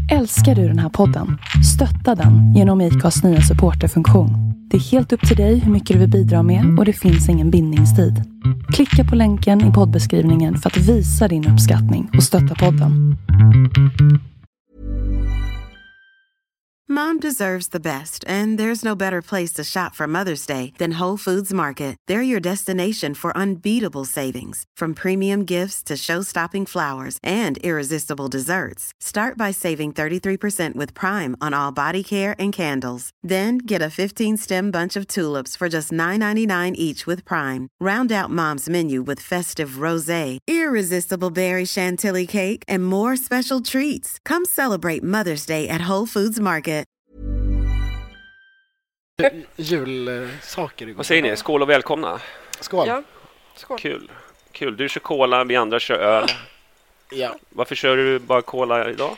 Älskar du den här podden? Stötta den genom IKAs nya supporterfunktion. Det är helt upp till dig hur mycket du vill bidra med och det finns ingen bindningstid. Klicka på länken i poddbeskrivningen för att visa din uppskattning och stötta podden. Mom deserves the best, and there's no better place to shop for Mother's Day than Whole Foods Market. They're your destination for unbeatable savings, from premium gifts to show-stopping flowers and irresistible desserts. Start by saving 33% with Prime on all body care and candles. Then get a 15-stem bunch of tulips for just $9.99 each with Prime. Round out Mom's menu with festive rosé, irresistible berry chantilly cake, and more special treats. Come celebrate Mother's Day at Whole Foods Market. Julsaker igår. Vad säger ni? Skål och välkomna. Skål. Ja, skål. Kul. Du kör cola, vi andra kör öl. Ja. Varför kör du bara cola idag?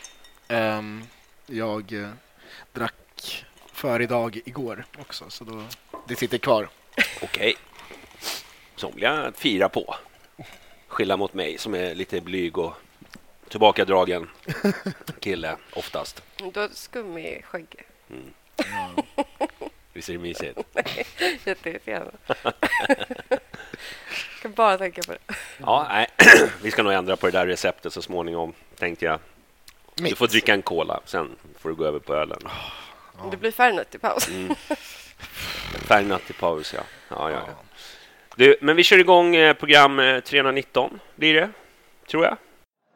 Jag drack för idag igår också, så då det sitter kvar. Okej. Somliga firar på. Skilja mot mig som är lite blyg och tillbakadragen kille oftast. Du har skum i skägg. Visst är det mysigt? Nej, jätteirriterande. Jag kan bara tänka på det. Ja, nej. Vi ska nog ändra på det där receptet så småningom, tänkte jag. Du får dricka en cola, sen får du gå över på ölen. Det blir färgnött i paus. Färgnött i paus, ja. Du, men vi kör igång program 319, blir det? Tror jag.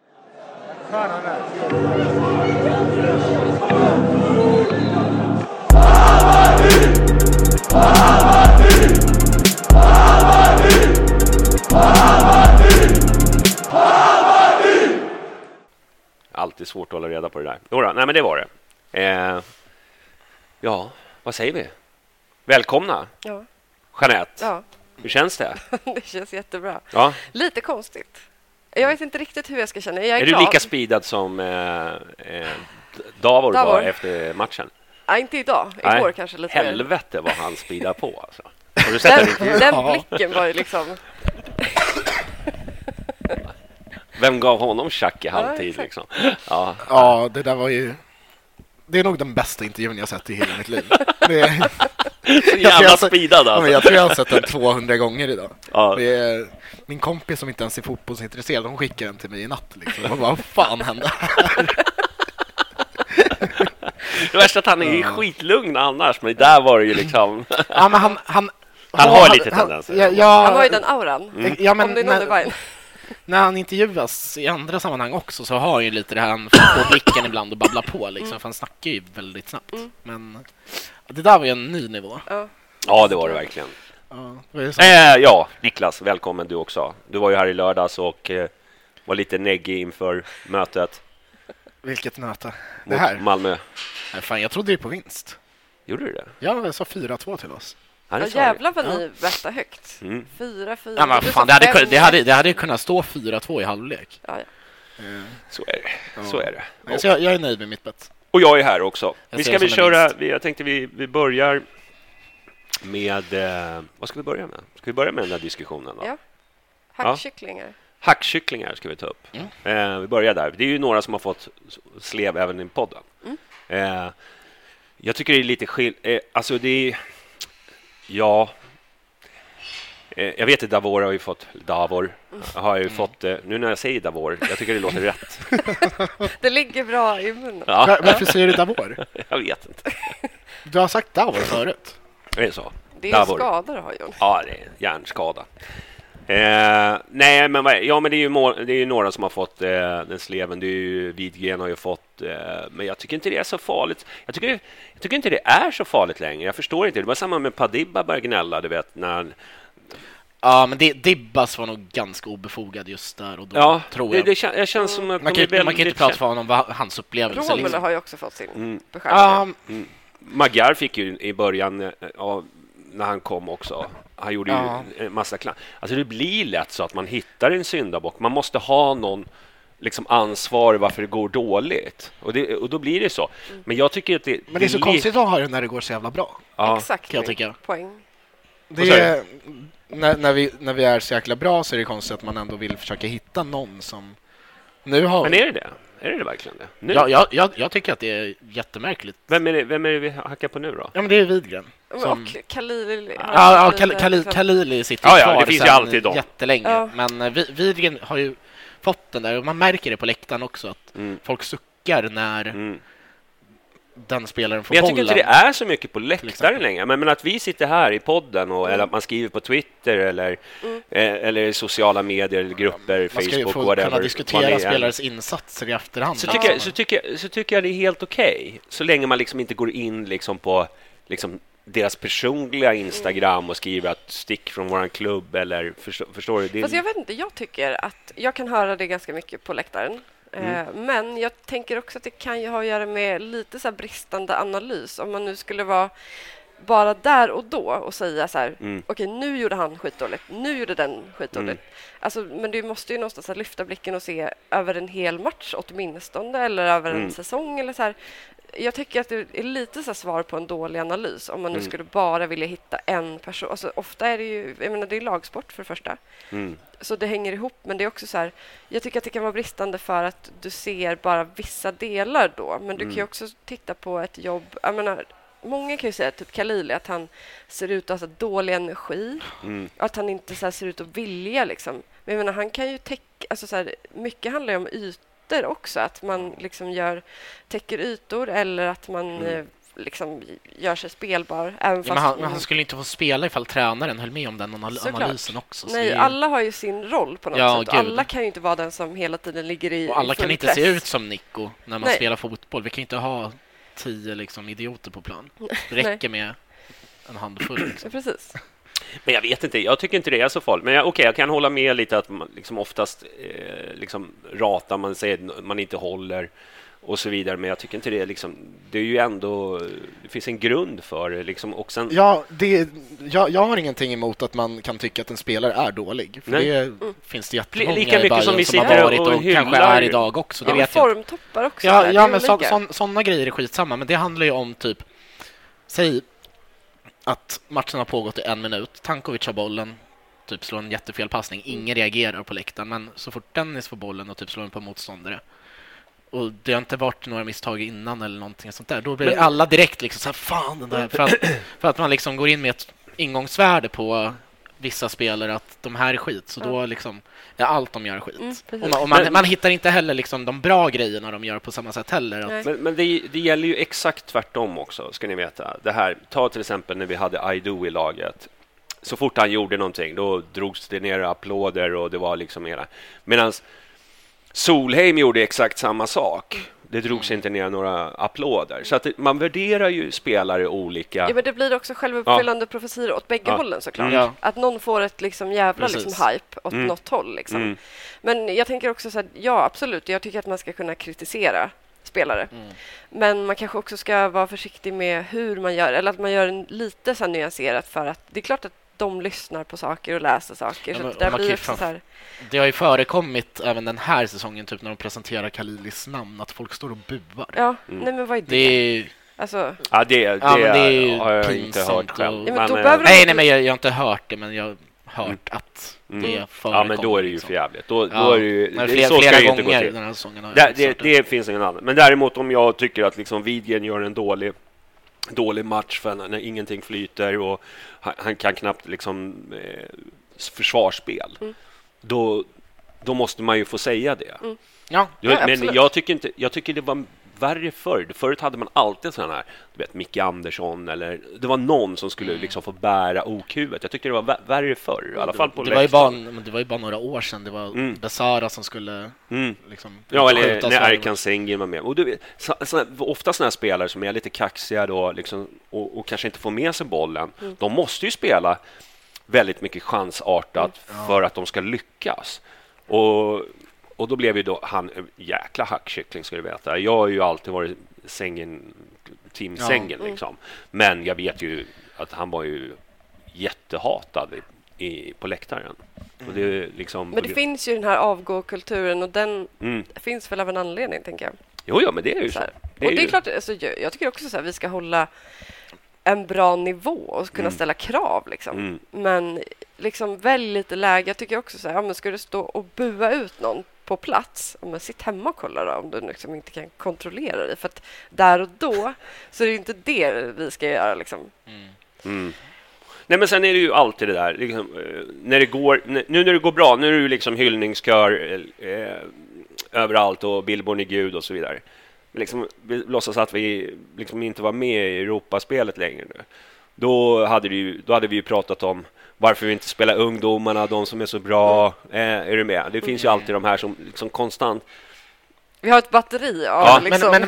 Alltid svårt att hålla reda på det där. Några, nej men det var det. Ja, vad säger vi? Välkomna. Ja. Jeanette. Ja. Hur känns det? Det känns jättebra. Ja. Lite konstigt. Jag vet inte riktigt hur jag ska känna. Jag är du glad. lika speedad som Davor var efter matchen? Nej, inte idag. Igår Nej. kanske lite. Helvete vad han speedar på alltså. Har du sett den blicken var ju liksom... Vem gav honom tjack i halvtid Ja, liksom? Ja, det där var ju... Det är nog den bästa intervjun jag sett i hela mitt liv. Det är... Så jävla speedad alltså. Jag tror jag har sett den 200 gånger idag. Ja. Det är... Min kompis som inte ens är fotbollsintresserad, hon skickar den till mig i natt liksom. Jag bara, vad fan hände här? Det värsta att han är skitlugn annars, men där var det ju liksom... Ja, men han har lite tendenser. Han har ju den auran. Ja, men om det är någon när han intervjuas i andra sammanhang också så har han ju lite det här, han får på blicken ibland och babblar på liksom, för han snackar ju väldigt snabbt. Men det där var ju en ny nivå. Ja, det var det verkligen. Ja, Niklas, välkommen du också. Du var ju här i lördags och var lite neggig inför mötet. Vilket möte? Det här? Malmö. Nej, fan, jag trodde ju på vinst. Gjorde du det? Ja, jag sa 4-2 till oss. Ja, jävlar vad ni bettade högt. 4-4. Ja, men fan, det hade ju kunnat stå 4-2 i halvlek. Ja. Så är det. Så är det. Så jag är nöjd med mitt bett. Och jag är här också. Jag jag tänkte vi börjar med... vad ska vi börja med? Ska vi börja med den där diskussionen då? Ja. Hackkycklingar. Hackkycklingar ska vi ta upp. Vi börjar där. Det är ju några som har fått slev även i podden. Jag tycker det är lite alltså det är... Ja... jag vet att Davor har ju fått... nu när jag säger Davor, jag tycker det låter rätt. Det ligger bra i munnen. Ja. Varför säger du Davor? Jag vet inte. Du har sagt Davor förut. Det är så. Det är skador har John. Ja, det är hjärnskada. Nej, men men det är ju några som har fått den sleven. Det är ju Widgren har ju fått, men jag tycker inte det är så farligt. Jag tycker inte det är så farligt längre. Jag förstår inte. Det var samma med Padibba började gnälla, du vet, när... Ja, men Dibbas var nog ganska obefogad just där och då, tror jag. Jag känns som att man kan inte prata för honom vad hans upplevelse Romelu liksom. har ju också fått sin beskärning. Magyar fick ju i början när han kom också. Han gjorde ju en massa Alltså det blir lätt så att man hittar en syndabock. Man måste ha någon liksom ansvar varför det går dåligt. Och då blir det så. Men jag tycker att det... Men det är så konstigt att ha det när det går så jävla bra. Ja, exakt. Kan jag tycka. Poäng. Det är, när vi är så jäkla bra så är det konstigt att man ändå vill försöka hitta någon som... Nu har men är det? Är det verkligen det? Nu? Jag tycker att det är jättemärkligt. Vem är det vi hackar på nu då? Ja, men det är Widgren. Och Khalili. Khalili sitter kvar det finns ju alltid dem. Jättelänge. Ja. Men Widgren har ju fått den där, och man märker det på läktaren också, att folk suckar när den spelaren får men jag bollen. tycker inte det är så mycket på läktaren längre. Men att vi sitter här i podden eller att man skriver på Twitter eller i sociala medier, grupper, man ska Facebook, få whatever. Kunna diskutera spelares insatser i efterhand. Så tycker jag det är helt okej. Så länge man liksom inte går in liksom på liksom deras personliga Instagram och skriver att stick från våran klubb eller förstår du? Fast jag vet inte, jag tycker att jag kan höra det ganska mycket på läktaren. Men jag tänker också att det kan ju ha att göra med lite så här bristande analys. Om man nu skulle vara bara där och då och säga så här, okej, nu gjorde han skitdåligt, nu gjorde den skitdåligt. Alltså, men du måste ju någonstans lyfta blicken och se över en hel match åtminstone, eller över en säsong eller så här. Jag tycker att det är lite så svar på en dålig analys om man nu skulle bara vilja hitta en person. Alltså, ofta är det ju, jag menar, det är lagsport för det första. Så det hänger ihop, men det är också så här, jag tycker att det kan vara bristande för att du ser bara vissa delar då, men du kan ju också titta på ett jobb, jag menar, många kan ju säga, typ Khalili, att han ser ut att ha dålig energi, att han inte så här ser ut att vilja liksom. Men jag menar, han kan ju alltså så här, mycket handlar ju om ytor också, att man liksom täcker ytor, eller att man liksom gör sig spelbar. Även fast men han skulle inte få spela ifall tränaren höll med om den analysen också. Nej, alla har ju sin roll på något sätt. Alla kan ju inte vara den som hela tiden ligger i och alla kan inte press. Se ut som Nico när man spelar fotboll. Vi kan inte ha 10 liksom idioter på plan. Det räcker med en handfull. Liksom. Precis. Men jag vet inte, jag tycker inte det är så farligt. Men jag kan hålla med lite att man liksom oftast liksom ratar, man säger man inte håller och så vidare. Men jag tycker inte det är liksom, det är ju ändå, det finns en grund för det liksom. Och sen... jag har ingenting emot att man kan tycka att en spelare är dålig. För det finns det jättemånga lika mycket som vi som har varit och hyllar, kanske är idag också. Det vet formtoppar också. Ja, men sådana grejer är skitsamma. Men det handlar ju om typ, säg att matchen har pågått i 1 minut. Tankovic har bollen, typ slår en jättefel passning. Ingen reagerar på läktaren, men så fort Dennis får bollen och typ slår den på motståndare, och det har inte varit några misstag innan eller någonting sånt där, då blir alla direkt liksom så här, fan den där, för att man liksom går in med ett ingångsvärde på vissa spelare att de här är skit, så då liksom allt de gör är skit. Och man hittar inte heller liksom de bra grejerna de gör på samma sätt heller. Men det gäller ju exakt tvärtom också, ska ni veta. Det här, ta till exempel när vi hade Aido i laget. Så fort han gjorde någonting, då drogs det ner applåder och det var liksom mera. Medan Solheim gjorde exakt samma sak. Det drogs inte ner några applåder. Så att man värderar ju spelare olika. Ja, men det blir också självuppfyllande profetier åt bägge hållen såklart. Ja. Att någon får ett liksom jävla liksom hype åt något håll liksom. Men jag tänker också så här, ja absolut, jag tycker att man ska kunna kritisera spelare. Men man kanske också ska vara försiktig med hur man gör, eller att man gör en lite så här nyanserat, för att det är klart att de lyssnar på saker och läser saker. Så det blir så här. Det har ju förekommit även den här säsongen typ när de presenterar Khalilis namn att folk står och buar. Ja, nej men vad är det? Alltså, det har jag inte hört själv. Men jag har inte hört det, men jag har hört att det förekommer. Ja, men då är det ju för jävligt. Då är det ju, flera gånger den här säsongen. Det finns ingen annan. Men däremot om jag tycker att liksom Widgren gör en dålig match för när ingenting flyter och han kan knappt liksom försvarsspel. Då måste man ju få säga det. Men jag tycker det var värre förr. Förut hade man alltid sådana här, du vet, Micke Andersson, eller det var någon som skulle liksom få bära okhuvudet. Jag tyckte det var värre förr, i alla fall på det var ju bara några år sedan. Det var Besara som skulle liksom, eller när Erkan Sengin var med. Och du vet, ofta sådana här spelare som är lite kaxiga då, liksom, och kanske inte får med sig bollen, de måste ju spela väldigt mycket chansartat för att de ska lyckas. Och då blev ju då han jäkla hackkyckling, ska du veta. Jag har ju alltid varit team Sängen liksom. Men jag vet ju att han var ju jättehatad på läktaren. Och det liksom, men det finns ju den här avgå-kulturen, och den finns väl av en anledning, tänker jag. Jo, men det är ju så. Det är klart, alltså, jag tycker också så här, vi ska hålla en bra nivå och kunna ställa krav liksom. Men liksom välj lite läge. Jag tycker också så här, men ska du stå och bua ut någon på plats, men sitt hemma och kolla då, om du liksom inte kan kontrollera det. För att där och då så är det inte det vi ska göra. Liksom. Nej, men sen är det ju alltid det där. Liksom, när det går, nu när det går bra, nu är det ju liksom hyllningskör överallt och Billborn är Gud och så vidare. Men liksom, vi låtsas att vi liksom inte var med i Europaspelet längre nu. Då hade vi ju pratat om varför vi inte spelar ungdomarna, de som är så bra. Är du med? Det finns ju alltid de här som liksom konstant... Vi har ett batteri av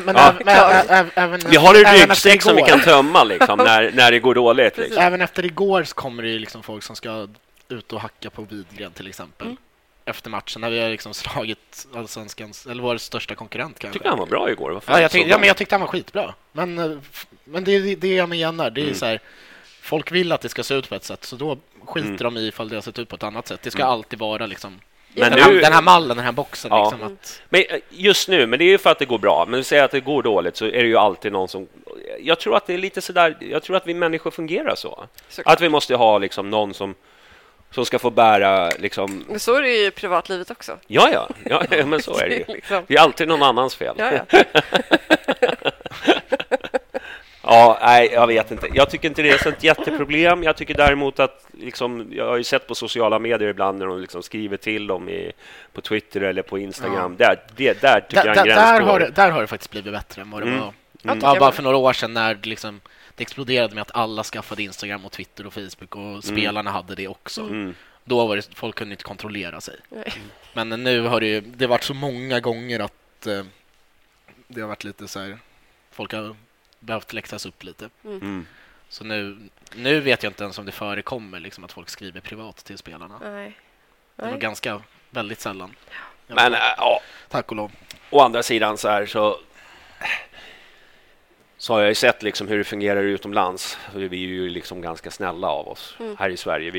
vi har en ryggsäck som vi kan tömma liksom, när det går dåligt. Liksom. Även efter igår så kommer det ju liksom folk som ska ut och hacka på Widgren till exempel. Efter matchen när vi har liksom slagit allsvenskans eller vår största konkurrent kanske. Jag tyckte han var bra igår. Men jag tyckte han var skitbra. Men det är det jag menar. Det är så här, folk vill att det ska se ut på ett sätt, så då skiter de i ifall det har sett ut på ett annat sätt. Det ska alltid vara liksom den här mallen, den här boxen. Ja. Liksom, att... Men just nu, men det är ju för att det går bra. Men säger att det går dåligt så är det ju alltid någon som... Jag tror att det är lite sådär... Jag tror att vi människor fungerar så. Att vi måste ha liksom någon som ska få bära liksom... Men så är det ju i privatlivet också. Ja, men så är det ju. Det är alltid någon annans fel. Ja. Ja, nej, jag vet inte. Jag tycker inte det är ett jätteproblem. Jag tycker däremot att liksom, jag har ju sett på sociala medier ibland när de liksom skriver till dem på Twitter eller på Instagram. Där tycker jag en gräns går. Där har det faktiskt blivit bättre än vad det var. Ja, bara för några år sedan när liksom, det exploderade med att alla skaffade Instagram och Twitter och Facebook och spelarna hade det också. Då var det, folk kunde inte kontrollera sig. Men nu har det varit så många gånger att det har varit lite så här, folk har behövt läxas upp lite. Så nu vet jag inte ens om det förekommer liksom, att folk skriver privat till spelarna. Nej. Det var väldigt sällan. Men tack och lov. Å andra sidan så har jag ju sett liksom hur det fungerar utomlands. Vi är ju liksom ganska snälla av oss här i Sverige.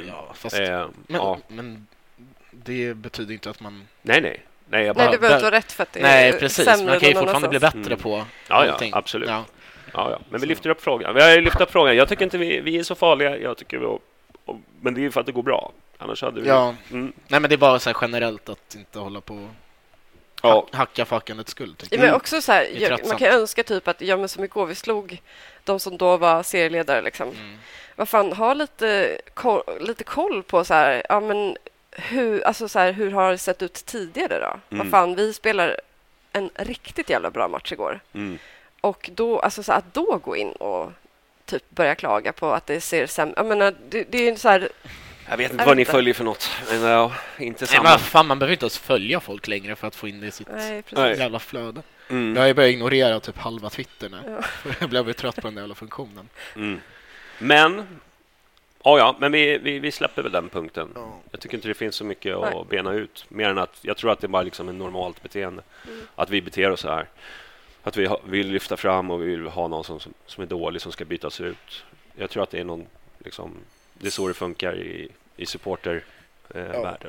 Men det betyder inte att man... Nej, det behöver inte vara rätt för att det är nej, precis. Man kan ju fortfarande bli bättre på allting. Ja, absolut. Ja. Men vi lyfter upp frågan. Vi har lyft upp frågan. Jag tycker inte vi är så farliga. Jag tycker men det är ju för att det går bra. Annars hade vi... Nej, men det är bara så här generellt att inte hålla på hacka fackandets skull. Men också så här, man kan önska typ att men som igår vi slog de som då var serieledare liksom. Vad fan, ha lite koll på så här, men hur har det sett ut tidigare då? Vad fan, vi spelar en riktigt jävla bra match igår. Och då, att då gå in och typ börja klaga på att det ser sämre... Jag menar, det är så här... Jag vet inte vad ni följer för något. Men inte samma. Nej, fan, man behöver inte ens följa folk längre för att få in det i sitt jävla flöde. Jag har ju börjat ignorera typ halva Twitter nu. Jag blev trött på den jävla funktionen. Men men vi släpper väl den punkten. Jag tycker inte det finns så mycket att bena ut. Mer än att jag tror att det är bara liksom en normalt beteende. Att vi beter oss så här. Att vi vill lyfta fram och vi vill ha någon som är dålig som ska bytas ut. Jag tror att det är någon liksom, det är så det funkar i supportervärlden.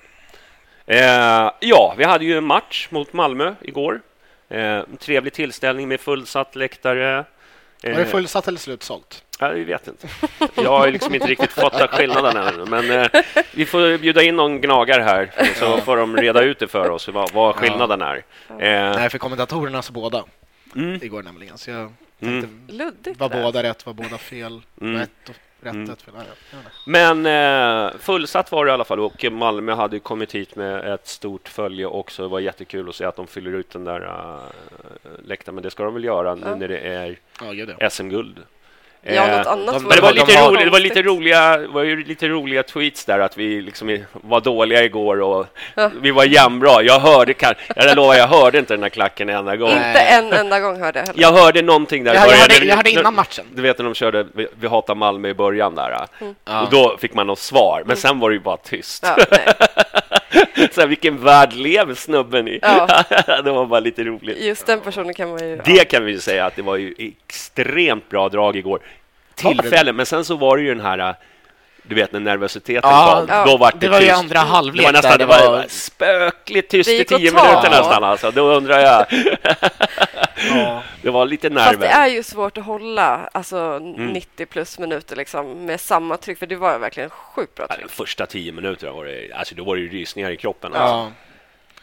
Vi hade ju en match mot Malmö igår. En trevlig tillställning med fullsatt läktare. Var det fullsatt eller slutsålt? Jag vet inte. Jag har liksom inte riktigt fått skillnaden än. Men vi får bjuda in någon gnagare här så får de reda ut det för oss vad skillnaden är. Nej, för kommentatorerna så båda igår nämligen. Så jag tänkte, var båda rätt, var båda fel. Rätt fel. Men fullsatt var det i alla fall. Och Malmö hade kommit hit med ett stort följe också. Det var jättekul att se att de fyller ut den där läktaren. Men det ska de väl göra nu när det är SM-guld. Något annat men det var lite roliga tweets där att vi liksom var dåliga igår och vi var jämnbra. Jag hörde inte den här klacken en enda gång. Inte en enda gång hörde jag heller. Jag hörde någonting där. Jag hörde innan matchen. Du vet när de körde Vi hatar Malmö i början där. Och då fick man något svar. Men sen var det ju bara tyst. Så här, vilken värld lever snubben i? Det var bara lite roligt. Just den personen kan man ju... Det kan vi ju säga att det var ju extremt bra drag igår. Tillfällen, men sen så var det ju den här... Du vet när nervositeten kom. Då var det var ju andra halvlek. Det var spökligt tyst i 10 minuter nästan. Alltså. Då undrar jag... Det var lite nerver. Fast det är ju svårt att hålla 90 plus minuter liksom, med samma tryck. För det var verkligen sjukt bra tryck. Första 10 minuter var det, då var det ju rysningar i kroppen. Ja.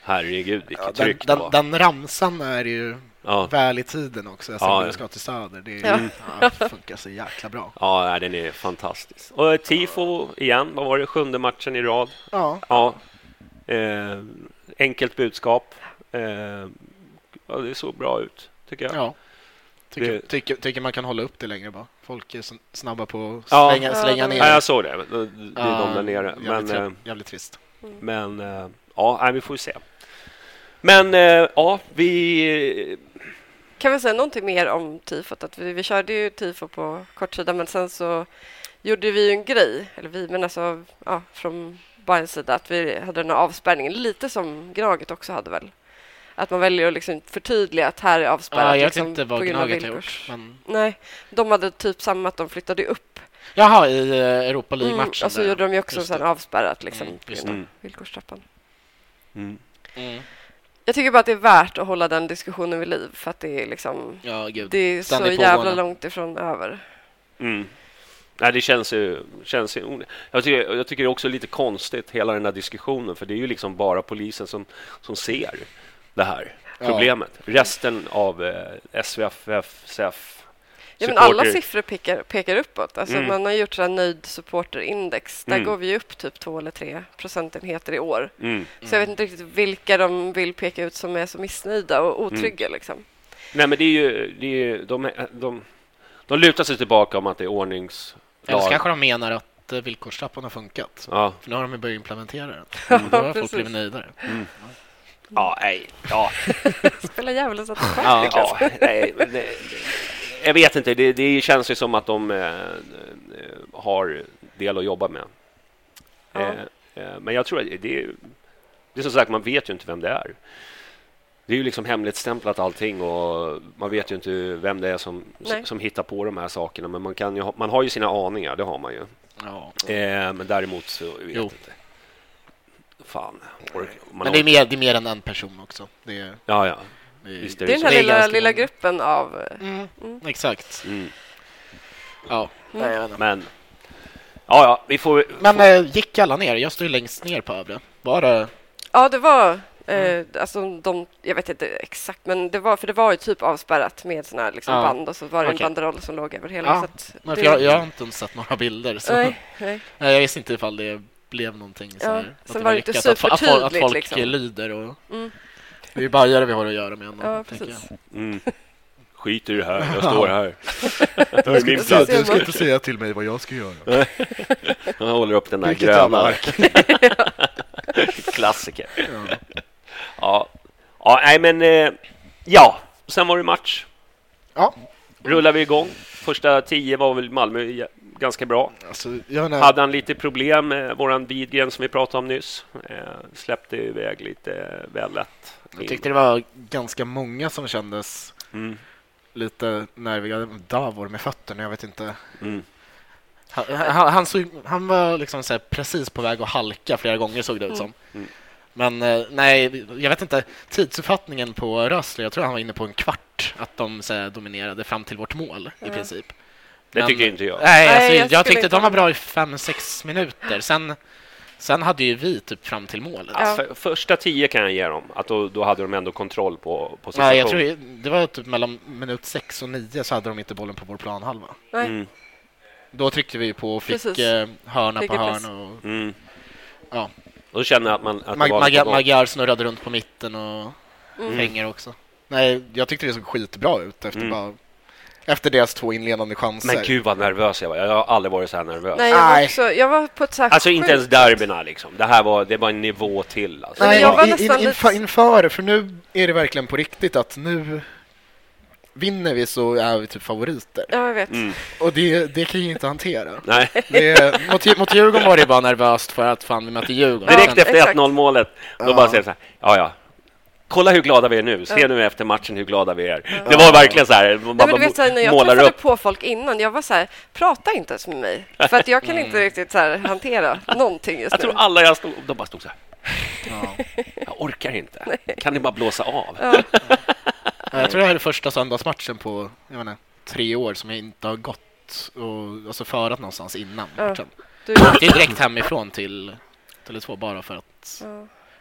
Herregud, vilket tryck den ramsan är ju väl i tiden också. Jag ska till Söder. Det funkar så jäkla bra. Ja, den är fantastisk. Och tifo igen, vad var det? 7:e matchen i rad. Ja. Enkelt budskap. Det såg bra ut, tycker jag. Ja. Tycker man kan hålla upp det längre bara. Folk är snabba på att slänga ner. Ja, jag såg det. Det är de där nere. Jävligt trist. Men vi får se. Men vi... Kan vi säga någonting mer om tifot? Att vi körde ju tifo på kortsida, men sen så gjorde vi ju en grej. Från Bayerns sida, att vi hade den här avspärrningen. Lite som Gnaget också hade väl. Att man väljer att liksom förtydliga att här är avspärrat. Jag vet inte vad Gnaget har gjort. Men... Nej, de hade typ samma, att de flyttade upp. Jaha, i Europa League-matchen. Och så gjorde de ju också sen avspärrat liksom, villkorstrappan. Jag tycker bara att det är värt att hålla den diskussionen vid liv, för att det är liksom det är så jävla långt ifrån över. Nej, det känns ju jag tycker det är också lite konstigt hela den här diskussionen, för det är ju liksom bara polisen som ser det här problemet. Resten av SVFF, SEF, men alla siffror pekar uppåt. Alltså man har gjort en nöjd supporterindex. Där går vi upp typ 2 eller 3 procentenheter i år. Så jag vet inte riktigt vilka de vill peka ut som är så missnöjda och otrygga liksom. Nej, men det är ju de lutar sig tillbaka om att det är ordningslag. Eller kanske de menar att villkorstrappan har funkat. Ja. För nu har de börjat implementera den. Då har folk blivit nöjdare. Spela djävulen så att jag vet inte, det känns ju som att de har del att jobba med. Men jag tror att det är som sagt, man vet ju inte vem det är. Det är ju liksom hemligstämplat allting, och man vet ju inte vem det är som hittar på de här sakerna, men man har ju sina aningar, det har man ju. Men däremot så vet jag inte. Fan. Men det är mer än en person också. Det är den här lilla gruppen av... Exakt. Men vi får... Men gick alla ner? Jag står ju längst ner på övre. Var det... Ja, det var... jag vet inte exakt, men det var ju typ avspärrat med såna här liksom band, och så var det en banderoll som låg över hela. Så jag har inte ens sett några bilder. Så. Nej. Jag visste inte ifall det blev någonting så här. Sen var det inte supertydligt. Att folk liksom lyder och... Det är bara vi har att göra med ändå, precis. Skit i det här, jag står här. Du ska inte säga till mig vad jag ska göra. Jag håller upp den här gröna. Klassiker. Sen var det match. Rullar vi igång. Första 10 var väl Malmö ganska bra. Hade han lite problem med våran Widgren som vi pratade om nyss. Släppte iväg lite väl lätt. Jag tyckte det var ganska många som kändes lite nerviga. Davor med fötterna, jag vet inte. Han var liksom så här precis på väg att halka flera gånger, såg det ut som. Men nej, jag vet inte. Tidsuppfattningen på Rössler, jag tror han var inne på en kvart att de så här, dominerade fram till vårt mål i princip. Det tycker inte jag. Nej, jag tyckte att de var bra i 5-6 minuter. Sen hade ju vi typ fram till målet. Första 10 kan jag ge dem. Att då hade de ändå kontroll på situationen. Nej, jag tror det var typ mellan minut 6 och 9 så hade de inte bollen på vår planhalva. Då tryckte vi på och fick hörna på hörna. Och då känner jag att Magyar snurrade runt på mitten och hänger också. Nej, jag tyckte det såg skitbra ut efter deras 2 inledande chanser. Men gud vad nervös jag var. Jag har aldrig varit så här nervös. Nej, jag var på ett alltså inte ens derbyna liksom. Det var en nivå till alltså. Nej, jag var nästan inför, för nu är det verkligen på riktigt att nu vinner vi så är vi typ favoriter. Ja, jag vet. Och det kan ju inte hantera. Nej. Mot Djurgården var det bara nervöst för att fan vi mötte Djurgården. Direkt efter 1-0-målet då bara säger så här, kolla hur glada vi är nu. Se nu efter matchen hur glada vi är. Det var verkligen så här. Men du vet, när jag träffade på folk innan, jag var så här, prata inte ens med mig. För att jag kan inte riktigt så här hantera någonting just nu. Jag tror alla de bara stod så här. Jag orkar inte. Nej. Kan ni bara blåsa av? Jag tror det här är första söndagsmatchen på 3 år som jag inte har gått och alltså förat någonstans innan matchen. Det är direkt hemifrån till Tele2 bara för att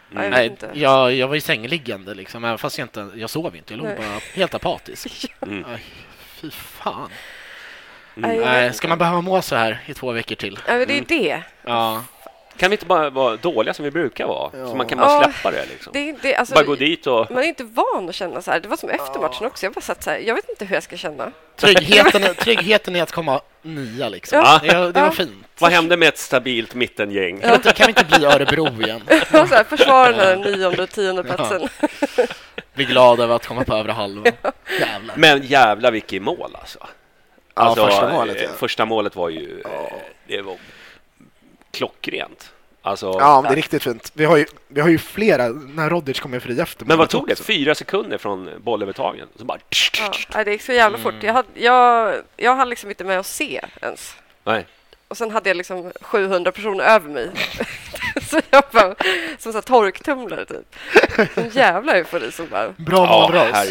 Jag vet Nej, inte. jag var ju sängliggande liksom, även fast jag sov inte. Jag låg bara helt apatisk. Aj, fy fan. Ska man behöva må så här i 2 veckor till? Ja, men det är det. Ja. Kan vi inte bara vara dåliga som vi brukar vara? Så man kan bara släppa det liksom. Alltså, bara gå dit och... Man är inte van att känna så här. Det var som efter matchen också. Jag bara satt så här, jag vet inte hur jag ska känna. Tryggheten är att komma 9 liksom. Ja. Det var fint. Vad hände med ett stabilt mittengäng? Kan vi inte bli Örebro igen? Så här, försvara den här 9:e och 10:e platsen. Bli glad över att komma på övre halvan. Jävlar. Men jävlar vilket mål alltså. Ja, första målet. Ja. Första målet var ju det var klockrent. Alltså, ja, det är riktigt fint. Vi har ju flera när Rodic kommer fri efter. Men vad tog det? 4 sekunder från bollövertagen. Så bara... Ja, det gick så jävla fort. Jag hade liksom inte med att se ens. Nej. Och sen hade jag liksom 700 personer över mig. Så jag bara som så här torktumlare typ. En jävla eufori som bara... Bra målras.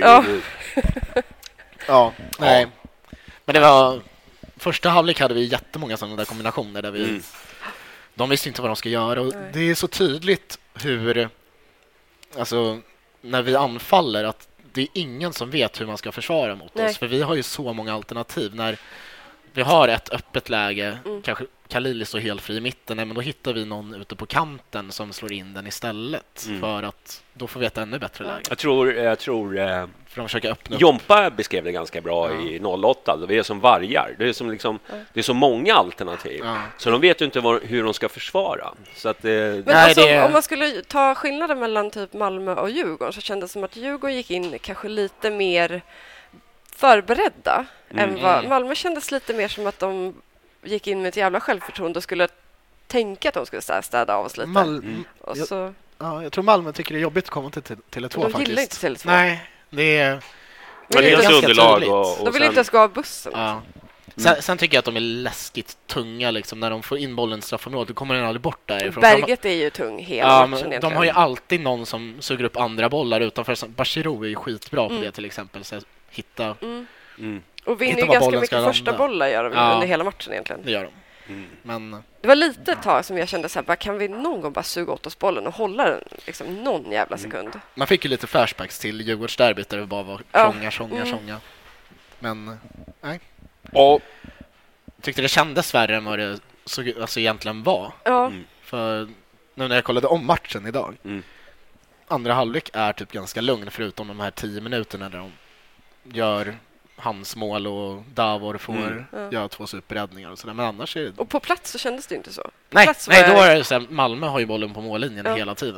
Ja, nej. Men det var... Första halvlek hade vi jättemånga sådana där kombinationer där vi... De visste inte vad de ska göra. Och det är så tydligt hur... Alltså, när vi anfaller att det är ingen som vet hur man ska försvara mot oss. För vi har ju så många alternativ. När vi har ett öppet läge, kanske Khalili står helt fri i mitten, men då hittar vi någon ute på kanten som slår in den istället. För att då får vi ett ännu bättre läge. Jag tror för de försöker öppna upp. Jompa beskrev det ganska bra i 08. Vi är som vargar. Det är som liksom, det är så många alternativ. Så de vet ju inte hur de ska försvara. Så att men alltså, om man skulle ta skillnaden mellan typ Malmö och Djurgården så kändes det som att Djurgården gick in kanske lite mer förberedda än vad Malmö kändes lite mer som att de gick in med ett jävla självförtroende och skulle tänka att de skulle städa av oss lite. Och så... jag tror Malmö tycker det är jobbigt att komma till Tele2 faktiskt. De gillar inte Tele2. Nej, det är... Men det är ganska underlag och de vill inte ens gå av bussen. Ja. Sen tycker jag att de är läskigt tunga liksom, när de får in bollen i straffområdet. Då kommer den aldrig bort därifrån. Berget är ju tung hela matchen egentligen. De har ju alltid någon som suger upp andra bollar utanför. Bashirou är ju skitbra på det till exempel. Så hitta... Och vinner ju ganska mycket första bollar gör de under hela matchen egentligen. Det gör de. Men... Det var lite tag som jag kände så här, bara, kan vi någon gång bara suga åt oss bollen och hålla den liksom någon jävla sekund? Man fick ju lite flashbacks till Djurgårdsderbyt där det bara var tjonga. Men nej. Och tyckte det kändes värre än vad det alltså egentligen var. För nu när jag kollade om matchen idag. Andra halvlek är typ ganska lugn förutom de här 10 minuterna där de gör hans mål och Davor får göra 2 superräddningar och sådär. Men annars är det... Och på plats så kändes det inte så. Nej, då är det så här, Malmö har ju bollen på mållinjen hela tiden.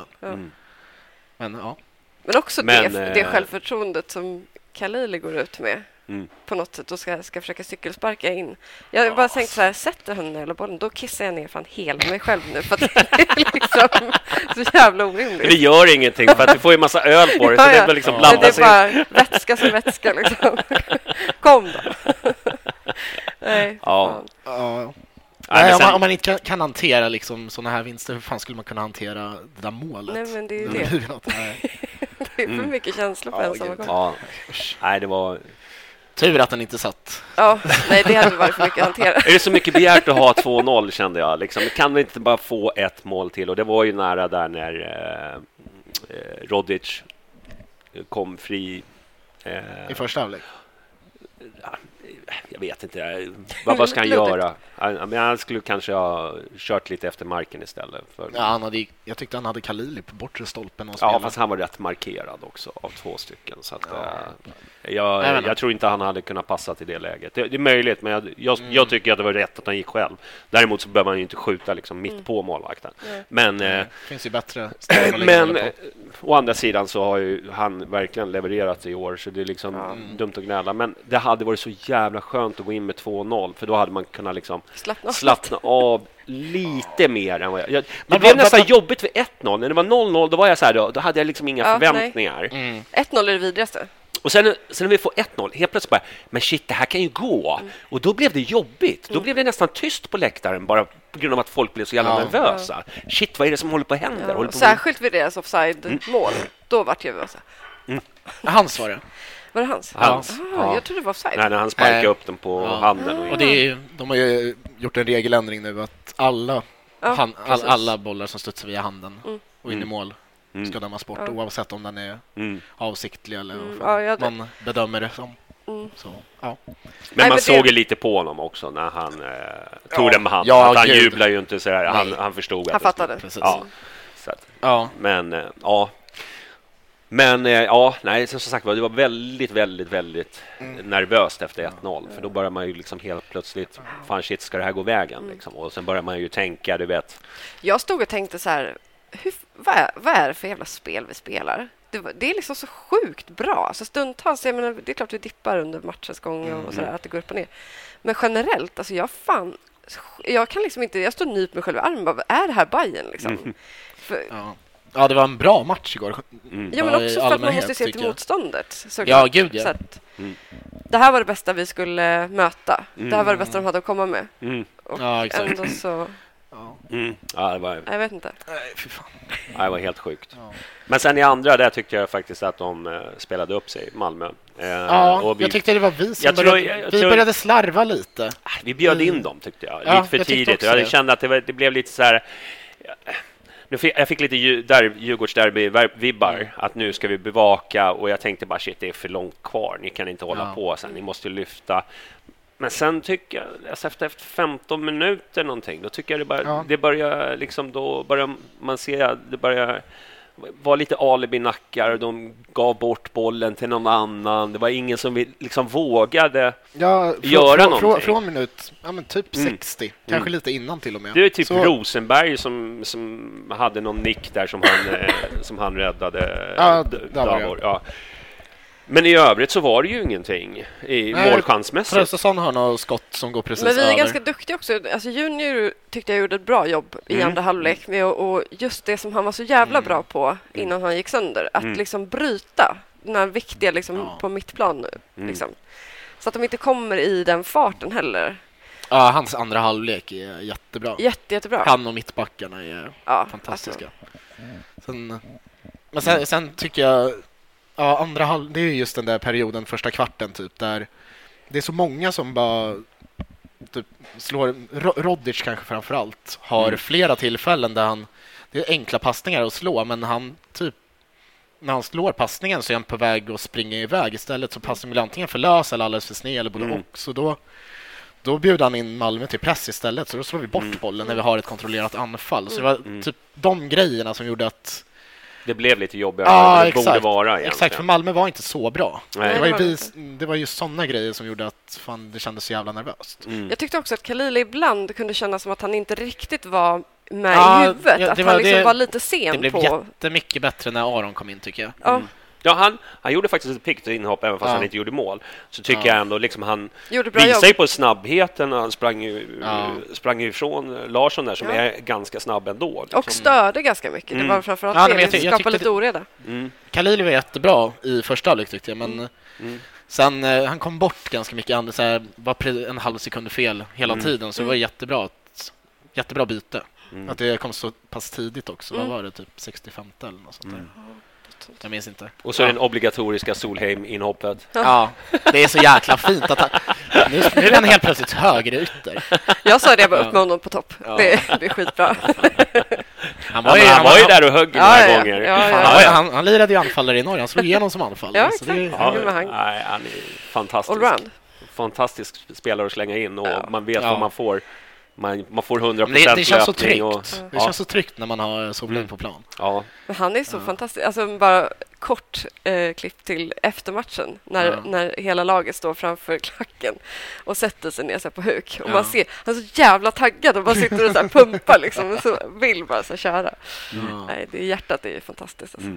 Men också det självförtroendet som Khalili går ut med på något sätt och ska försöka cykelsparka in. Jag har bara tänkt så här, sätter han den hela bollen, då kissar jag ner fan hela mig själv nu för att det är liksom så jävla orimligt. Det gör ingenting för att du får ju massa öl på det så det är liksom blandas in. Det är bara vätska som vätska liksom. Kom då. Nej. Nej, om man inte kan hantera liksom såna här vinster, hur fan skulle man kunna hantera det där målet? Nej, men det är det. Det är för mycket känslor på en samma gång. Nej, det var... Tur att den inte satt. Nej, det hade varit för mycket att hantera. Är det så mycket begärt att ha 2-0 kände jag. Liksom, kan vi inte bara få ett mål till? Och det var ju nära där när Rodic kom fri. I första halvlek. Jag vet inte. Vad ska han göra? Han skulle kanske ha kört lite efter marken istället. Jag tyckte han hade Khalili på bortre stolpen. Och fast han var rätt markerad också av 2 stycken. Så att, jag tror inte han hade kunnat passa till det läget. Det är möjligt, men jag tycker att det var rätt att han gick själv. Däremot så behöver han ju inte skjuta liksom, mitt på målvakten. Men, det finns ju bättre. Men å andra sidan så har ju han verkligen levererat i år, så det är liksom dumt att gnälla. Men det hade varit så jävla skönt att gå in med 2-0, för då hade man kunnat liksom slappna av lite mer än vad jag... Det blev nästan jobbigt vid 1-0. När det var 0-0, då var jag så här, då hade jag liksom inga förväntningar. 1-0 är det vidrigaste. Och sen när vi får 1-0, helt plötsligt bara, men shit, det här kan ju gå. Och då blev det jobbigt. Då blev det nästan tyst på läktaren, bara på grund av att folk blev så jävla nervösa. Shit, vad är det som håller på att hända? Särskilt vid deras offside-mål. Då vart jag så. Hans var det. Var det hans? Jag trodde det var offside. Nej, när han sparkade upp den på handen. Och de har ju gjort en regeländring nu att alla bollar som studsar via handen och in i mål ska dömas bort, oavsett om den är avsiktlig eller man bedömer det som. Så, ja. Men man såg ju lite på honom också när han tog den med hand. Han jublar ju inte så här. Han förstod. Han fattade. Precis. Ja. Så att, Men som sagt det var väldigt, väldigt, väldigt nervöst efter 1-0. För då börjar man ju liksom helt plötsligt, fan shit, ska det här gå vägen? Liksom. Och sen börjar man ju tänka, du vet. Jag stod och tänkte så här, vad är det för jävla spel vi spelar? Det är liksom så sjukt bra. Så stundtals, jag menar, det är klart vi dippar under matchens gång och sådär, att det går upp och ner. Men generellt, alltså jag kan liksom inte, jag står nyp mig själv i armen. Vad är det här Bayern liksom? Ja, det var en bra match igår. Ja, men också för att man måste se till motståndet. Ja, gud ja. Så att, det här var det bästa vi skulle möta. Det här var det bästa de hade att komma med. Och exakt. ändå så... Ja, det var... Jag vet inte. Nej, fy fan. Ja, det var helt sjukt. Men sen i andra, där tyckte jag faktiskt att de spelade upp sig, Malmö. Och jag tyckte det var vi som började slarva lite. Vi bjöd in dem, tyckte jag. Lite för tidigt. Jag kände att det blev lite så här... Jag fick lite Djurgårdsderby-vibbar att nu ska vi bevaka, och jag tänkte bara shit, det är för långt kvar, ni kan inte hålla på sen, ni måste lyfta. Men sen tycker jag, alltså efter 15 minuter någonting, då tycker jag det börjar liksom, då börjar man se att det börjar var lite alibi-nackar, de gav bort bollen till någon annan. Det var ingen som liksom vågade göra någonting. Från minut, men typ 60, kanske lite innan till och med. Det är typ Rosenberg som hade någon nick där som han räddade. Davor. Ja. Men i övrigt så var det ju ingenting i målchansmässigt. Tröstason har något skott som går precis över. Men vi är ganska duktiga också. Alltså Junior tyckte jag gjorde ett bra jobb i andra halvlek med och just det som han var så jävla bra på innan han gick sönder. Att liksom bryta den här viktiga liksom på mittplan. Liksom. Så att de inte kommer i den farten heller. Ja, hans andra halvlek är jättebra. Jättebra. Han och mittbackarna är fantastiska. Alltså. Sen tycker jag... Ja, andra halv, det är just den där perioden, första kvarten typ, där det är så många som bara typ slår. Rodic kanske framförallt har flera tillfällen där det är enkla passningar att slå, men han typ, när han slår passningen så är han på väg att springa iväg istället, så passningen blir antingen för lös eller alldeles för sned eller både och. Så då bjuder han in Malmö till press istället, så då slår vi bort bollen när vi har ett kontrollerat anfall. Så det var typ de grejerna som gjorde att det blev lite jobbigare än det borde vara egentligen. Exakt, för Malmö var inte så bra. Nej. Det var ju sådana grejer som gjorde att det kändes så jävla nervöst. Jag tyckte också att Khalil ibland kunde kännas som att han inte riktigt var med i huvudet. Att han liksom var lite sen på. Det blev jättemycket bättre när Aron kom in, tycker jag. Ja, han gjorde faktiskt ett piggt inhopp även fast han inte gjorde mål. Så tycker jag ändå liksom han visade på snabbheten. Han sprang ifrån Larsson där som är ganska snabb ändå. Liksom. Och störde ganska mycket. Det var framförallt det skapade lite oreda. Khalil var jättebra i första halvlek, tyckte jag, men sen han kom bort ganska mycket. Så här, var en halv sekund fel hela tiden, så det var jättebra byte. Att det kom så pass tidigt också. Vad var det, typ 65 eller något sånt där. Jag minns inte. Och så är den obligatoriska Solheim-inhoppet. Ja, det är så jäkla fint att nu är han helt plötsligt högerytter. Jag sa det, jag var upp med honom på topp. Det är skitbra. Han var ju där och högg några gånger. Han lirade ju anfallare i Norge. Han slog igenom som anfallare. Ja, exakt. Han är fantastisk. Allround. Fantastisk spelare att slänga in, och man vet vad man får. Man får 100% det känns så tryggt. Det känns så tryggt när man har Solheim på plan. Ja. Men han är så fantastisk. Alltså bara kort klipp till eftermatchen när hela laget står framför klacken och sätter sig ner sig på huk. Och man ser, han är så jävla taggad och bara sitter och så här pumpar liksom, och så vill bara så köra. Nej, det är hjärtat, det är fantastiskt. Alltså.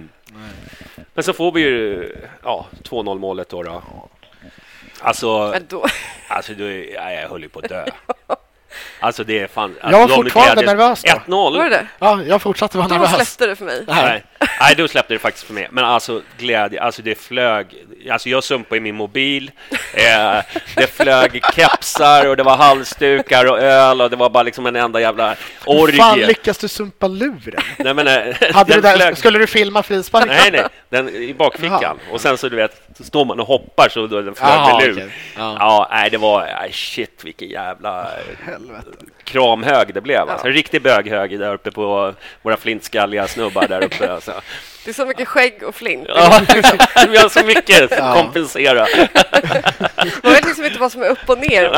Men så får vi ju 2-0 målet då. Alltså jag höll ju på att dö. Alltså det är fan... Jag var fortfarande nervös då. 1-0. Var det? Ja, jag fortsatte vara nervös. Då släppte det för mig. Nej, då släppte det faktiskt för mig. Men alltså glädje, alltså det flög... Alltså jag sumpade i min mobil. Det flög kepsar och det var halsdukar och öl och det var bara liksom en enda jävla orgie. Hur fan lyckas du sumpa luren? Nej, men, skulle du filma frisparken? Nej, den i bakfickan. Och sen så du vet, så står man och hoppar så då den flög lur. Okay. Nej, det var... shit, vilken jävla... kramhög det blev. Alltså. En riktig böghög där uppe på våra flintskalliga snubbar där uppe. Alltså. Det är så mycket skägg och flint. Ja, vi har så mycket att kompensera. Man vet liksom inte vad som är upp och ner.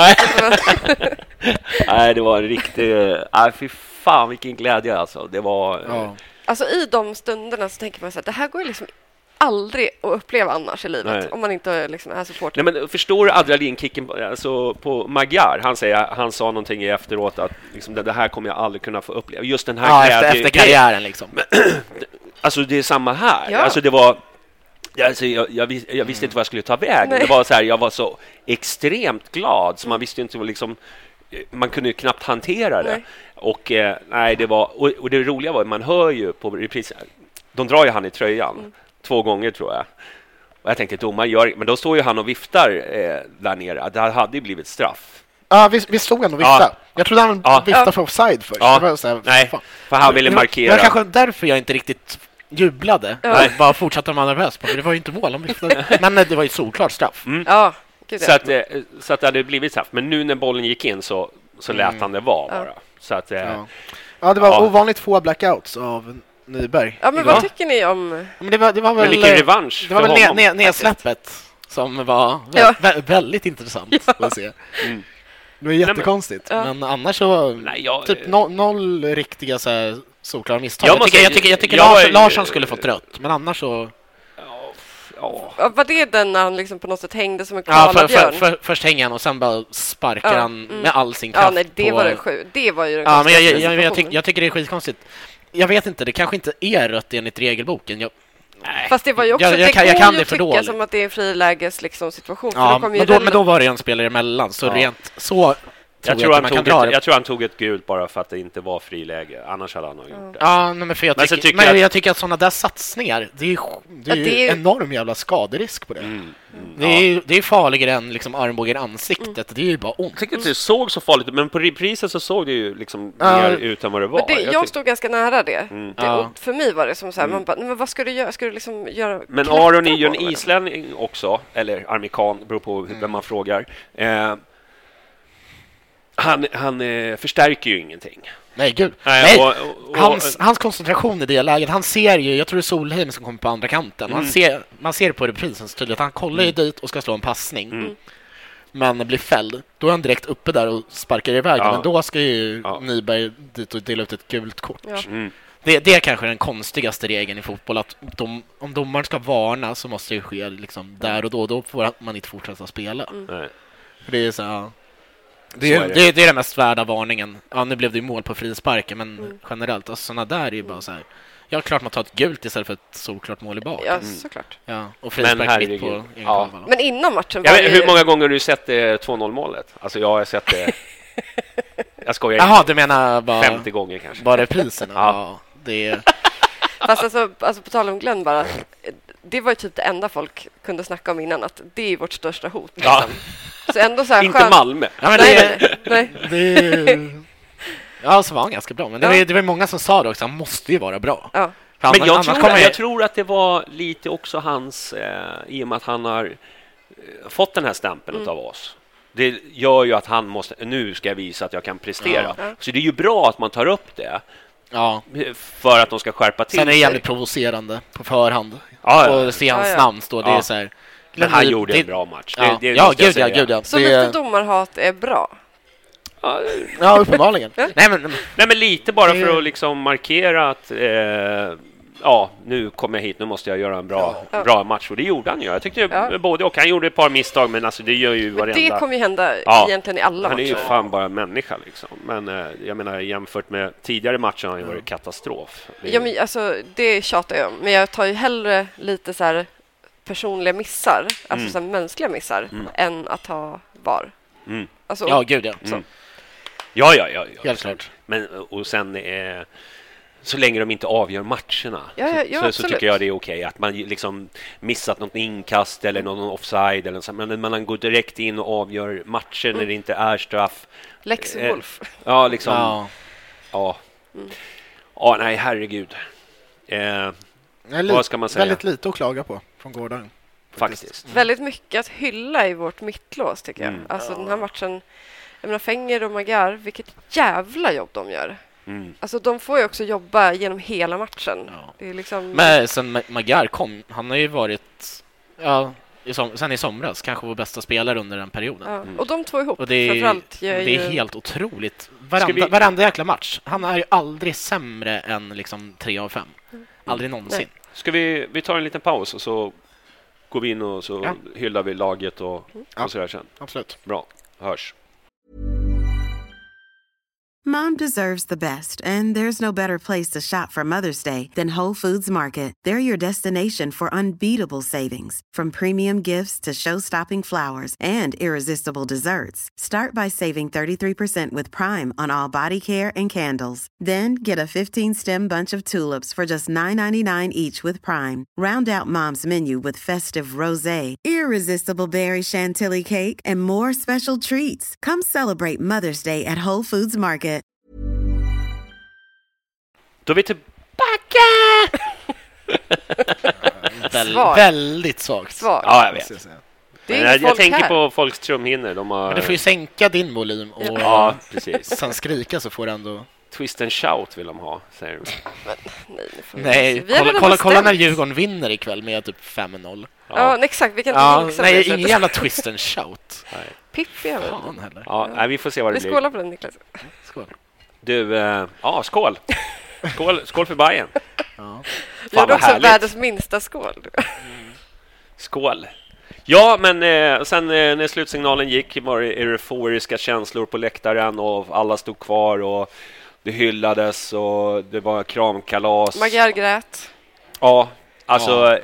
Nej, det var en riktig... Nej, fy fan, vilken glädje alltså. Det var... Alltså i de stunderna så tänker man så här, det här går ju liksom aldrig att uppleva annars i livet. Nej. Om man inte liksom är supporter. Nej, men förstår du adrenalinkicken alltså, på Magyar? Han sa någonting efteråt att liksom, det här kommer jag aldrig kunna få uppleva. Just den här efter karriären liksom. Alltså det är samma här. Ja. Alltså det var... Alltså, jag visste inte vad jag skulle ta vägen. Det var så här, jag var så extremt glad så man visste inte vad liksom... Man kunde ju knappt hantera det. Nej. Och nej, det var... Och det roliga var, man hör ju på reprisen... De drar ju han i tröjan 2 gånger tror jag. Och jag tänkte, domaren gör... Men då står ju han och viftar där nere. Det hade ju blivit straff. Ja, vi stod han och viftade. Jag trodde han viftade för offside först. Ja. Det var så här, Nej, fan. för han ville markera. Det var kanske därför jag inte riktigt jublade. Bara fortsatte man nervös på. För det var ju inte mål om viftade. Men det var ju solklart straff. Ja, Så att det hade blivit straff. Men nu när bollen gick in så lät han det vara bara. Så att... Ja, det var ovanligt få blackouts av Nyberg. Ja, men vad tycker ni om... Men det var väl... Men vilken revansch det var för honom. väl nedsläppet som var väldigt intressant att se. Det var jättekonstigt. Men annars så typ noll riktiga så här solklara misstag. Jag tycker Larsson skulle fått rött, men annars så... Var det den när han liksom på något sätt hängde som en koalabjörn? Först hänger han och sen bara sparkar han med all sin kraft. Ja, nej, det var det var ju den men jag tycker det är skitkonstigt. Jag vet inte, det kanske inte är rött enligt regelboken. Fast det var ju också jag kan det för dåligt. Som att det är en friläges liksom, situation. Ja, men då var det en spelare emellan. Så rent så... Jag tror han tog ett gult bara för att det inte var friläge. Annars hade han nog gjort det. Ja, men för jag tycker att sådana där satsningar, det är enorm jävla skaderisk på det. Det är farligare än liksom armbågen i ansiktet. Det är ju bara ont. Jag tycker inte det såg så farligt ut, men på reprisen så såg det ju liksom mer ut än vad det var. Jag stod ganska nära det. Och för mig var det som så här, man bara, men vad ska du göra? Ska du liksom göra... Men Aron är ju en islänning också, eller amerikan, beror på vem man frågar. Han förstärker ju ingenting. Nej, gud. Nej. Hans koncentration i det läget, han ser ju, jag tror det är Solheim som kommer på andra kanten. Man ser på reprisen så tydligt att han kollar ju dit och ska slå en passning. Men blir fälld. Då är han direkt uppe där och sparkar iväg. Men då ska ju Nyberg dit och dela ut ett gult kort. Det är kanske den konstigaste regeln i fotboll, att om domaren ska varna så måste det ske liksom där och då får man inte fortsätta spela. För det är så här, det är den mest värda varningen. Ja, nu blev det ju mål på frisparken, men generellt, alltså, sådana där är ju bara så här. Ja, klart man tar ett gult istället för ett solklart mål i bak. Ja, såklart. Ja, och frispark mitt på Men innan matchen hur många gånger har du sett 2-0-målet? Alltså jag har sett det. Jag skojar. Jaha, du menar bara 50 gånger kanske. Bara repriserna. Ja, det är... Fast alltså på tal om Glenn bara, det var ju typ det enda folk kunde snacka om innan, att det är vårt största hot. Liksom. Så ändå så här inte Malmö. Ja, men nej. Ja, så var han ganska bra. Men det var många som sa det också, han måste ju vara bra. Ja. Men jag tror att det var lite också hans, i och med att han har fått den här stämpeln av oss. Det gör ju att han måste, nu ska jag visa att jag kan prestera. Så det är ju bra att man tar upp det. Ja. För att de ska skärpa till sig. Sen är det jävligt provocerande på förhand. Och se hans namn stå, det är så här. Men han gjorde en bra match. Gud. Så lite domarhat är bra. Ja, uppenbarligen. Nej, men lite bara för att liksom markera att nu kommer jag hit, nu måste jag göra en bra match. Och det gjorde han ju. Jag tyckte både och. Han gjorde ett par misstag, men alltså det gör ju varenda... Det kommer ju hända egentligen i alla matcher. Han är ju fan bara människa liksom. Men jag menar, jämfört med tidigare matcher har han ju varit katastrof. Ja, men alltså det tjatar jag om. Men jag tar ju hellre lite så här personliga missar, alltså så här mänskliga missar, än att ha VAR. Alltså, ja, gud ja. Ja. Helt klart. Men och sen så länge de inte avgör matcherna så tycker jag det är okej. Att man liksom missat något inkast eller någon offside eller så, men man går direkt in och avgör matcher när det inte är straff. Lex Wolf. Ja, liksom. Ja, nej, herregud. Vad ska man säga? Väldigt lite att klaga på från gårdagen. Faktiskt. Väldigt mycket att hylla i vårt mittlås tycker jag. Alltså den här matchen, jag menar Fenger och Magyar, vilket jävla jobb de gör. Alltså de får ju också jobba genom hela matchen. Ja. Det är liksom... Men sen Magyar kom, han har ju varit sen i somras kanske vår bästa spelare under den perioden. Ja. Och de två ihop Och det är, framförallt det är helt otroligt. Varenda jäkla match. Han är ju aldrig sämre än liksom 3 av 5. Aldrig någonsin. Nej. Ska vi tar en liten paus och så går vi in och så hyllar vi laget och sådär sen. Absolut. Bra, hörs. Mom deserves the best, and there's no better place to shop for Mother's Day than Whole Foods Market. They're your destination for unbeatable savings, from premium gifts to show-stopping flowers and irresistible desserts. Start by saving 33% with Prime on all body care and candles. Then get a 15-stem bunch of tulips for just $9.99 each with Prime. Round out Mom's menu with festive rosé, irresistible berry chantilly cake, and more special treats. Come celebrate Mother's Day at Whole Foods Market. Då är vi tillbaka! Väldigt svagt. Ja, jag vet. Det är jag folk tänker här. på folks trumhinnor. Men du får ju sänka din volym och precis. sen skrika så får du ändå... Twist and shout vill de ha, säger du. Nej, kolla när Djurgården vinner ikväll med typ 5-0. Ja, exakt. Vi kan nej, ingen jävla twist and shout. Pippi är väl. Ja, vi får se vad det vi blir. skålar på den, Niklas. Skål. Du, skål. Skål för Bayern. Ja. Jag har också världens minsta skål. Skål. Ja, men sen när slutsignalen gick var det euforiska känslor på läktaren och alla stod kvar och det hyllades och det var kramkalas. Magyar grät. Ja, alltså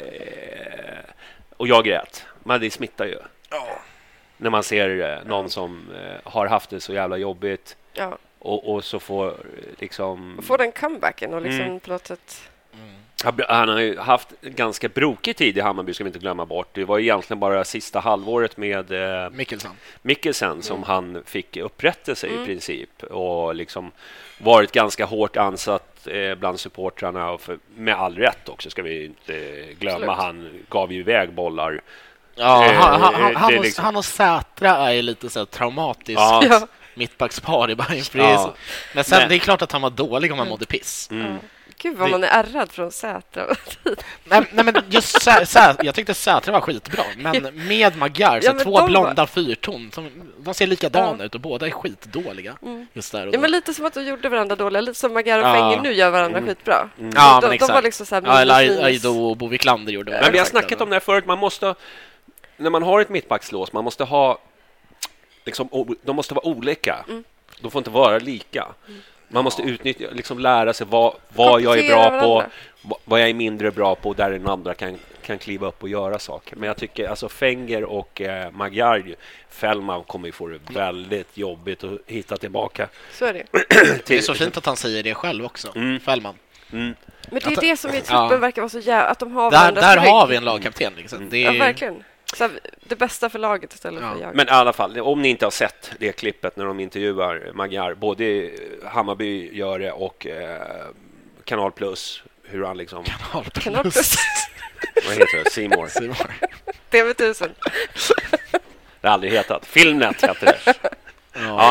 och jag grät. Men det smittar ju. När man ser någon som har haft det så jävla jobbigt. Ja. Och så får liksom... Få den comebacken och liksom på något sätt... Han har ju haft ganska brokig tid i Hammarby, ska vi inte glömma bort. Det var egentligen bara sista halvåret med Mikkelsen som han fick upprättelse i princip. Och liksom varit ganska hårt ansatt bland supportrarna. Och med all rätt också, ska vi inte glömma. Absolut. Han gav ju iväg bollar. Ja, han och Sätra är lite så traumatiskt. Ja. Mittbackspar i Bayern. Men sen det är klart att han var dålig om han mådde piss. Gud vad man är ärrad från Sätra. nej, men just jag tyckte Sätra var skitbra. Men med Magyar, så två blonda fyrton. De ser likadana ut och båda är skitdåliga. Just där och men lite som att de gjorde varandra dåliga. Lite som Magyar och Fenger nu gör varandra skitbra. Ja, men exakt. De var liksom så här eller Aido och Bo Wiklander gjorde det. Men vi har snackat om det här förut. Man måste, när man har ett mittbackslås, man måste ha liksom, de måste vara olika. De får inte vara lika. Man måste utnyttja, liksom lära sig vad jag är bra på, vad jag är mindre bra på, där den andra kan kliva upp och göra saker. Men jag tycker alltså Fenger och Magyar, Fällman kommer ju få det väldigt jobbigt att hitta tillbaka. Så är det. Det är så fint att han säger det själv också, Fällman. Men det är det som i truppen verkar vara så jävla, att de har där har vi en lagkapten liksom. Ja, verkligen. Så det bästa för laget istället för jag. Men i alla fall, om ni inte har sett det klippet när de intervjuar Magyar, både Hammarby gör det och Kanal Plus, hur han liksom... Kanal Plus. Vad heter det? Seymour. TV1000. Det har aldrig hetat. Filmnet heter det. Ja.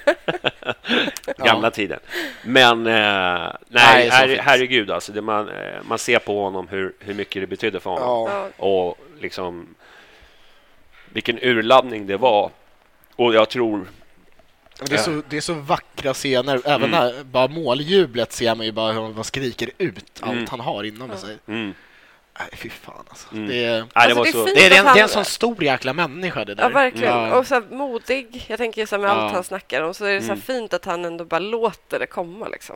Gamla tiden. Men nej, herregud alltså, det man ser på honom hur mycket det betyder för honom. Och liksom vilken urladdning det var. Och jag tror det är så vackra scener. Även när bara måljublet ser man ju bara hur han skriker ut allt han har inom sig. Nej, fy fan alltså. Det är en sån stor jäkla människa det där. Ja, verkligen. Och så här, modig. Jag tänker så här, med allt han snackar om, så är det så här fint att han ändå bara låter det komma liksom.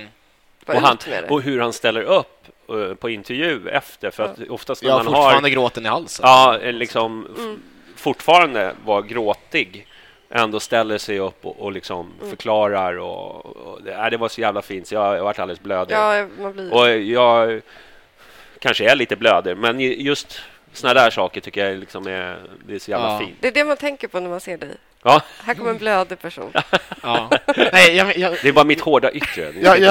Och hur han ställer upp på intervju efter, för att oftast när man fortfarande gråten i halsen. Ja, liksom fortfarande var gråtig, ändå ställer sig upp och liksom förklarar och det var så jävla fint. Så jag har varit alldeles blödig. Ja, man blir... Och jag kanske är lite blödig, men just såna där saker tycker jag liksom det är så jävla fint. Det är det man tänker på när man ser dig. Ja. Här kommer en blödig person. Nej, det är bara mitt hårda yttre.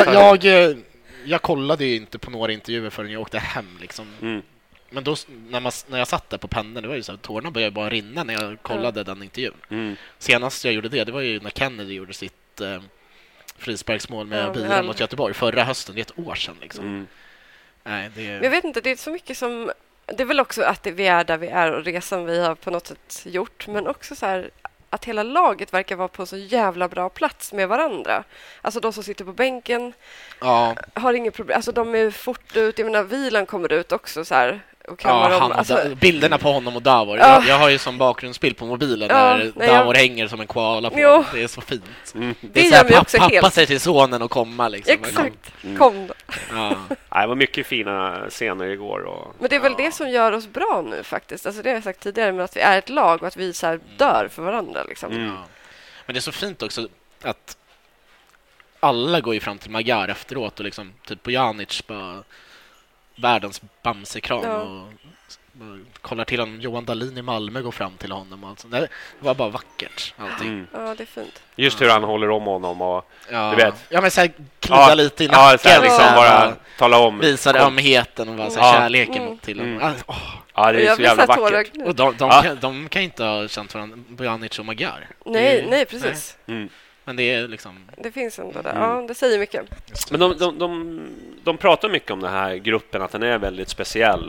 Jag kollade ju inte på några intervjuer förrän jag åkte hem liksom. Men då när jag satt där på pendeln, det var ju så att tårarna började bara rinna när jag kollade den intervjun. Senast jag gjorde det var ju när Kennedy gjorde sitt frisparksmål med bilen mot Göteborg förra hösten. Det är ett år sedan liksom. Nej, Men jag vet inte, det är så mycket som... Det är väl också att vi är där vi är och resan vi har på något sätt gjort. Men också så här att hela laget verkar vara på så jävla bra plats med varandra. Alltså de som sitter på bänken har inget problem. Alltså de är fort ut. Jag menar, Wieland kommer ut också så här. Och bilderna på honom och Davor. Jag har ju som bakgrundsbild på mobilen när Davor hänger som en koala på. Det är så fint. Det är så här, pappa säger till sonen att komma liksom. Exakt, kom då. Det var mycket fina scener igår. Men det är väl det som gör oss bra nu faktiskt. Alltså det har jag sagt tidigare, men att vi är ett lag och att vi så här dör för varandra liksom. Men det är så fint också att alla går ju fram till Magyar efteråt och liksom typ på Janic bara världens bamsekram och kollar till honom. Johan Dahlin i Malmö går fram till honom och alltså. Det var bara vackert allting. Ja, det är fint. Just hur han håller om honom och du vet. Ja, men så här klia lite i nacken. Ja, så här, liksom bara tala om. Visar ömheten och bara så här kärleken till honom. Ja, det är så jävla vackert. Och de kan inte ha känt varandra, Bojanic och Magyar. Nej, precis. Men det är liksom... Det finns ändå där. Ja, det säger mycket. Men de pratar mycket om den här gruppen, att den är väldigt speciell.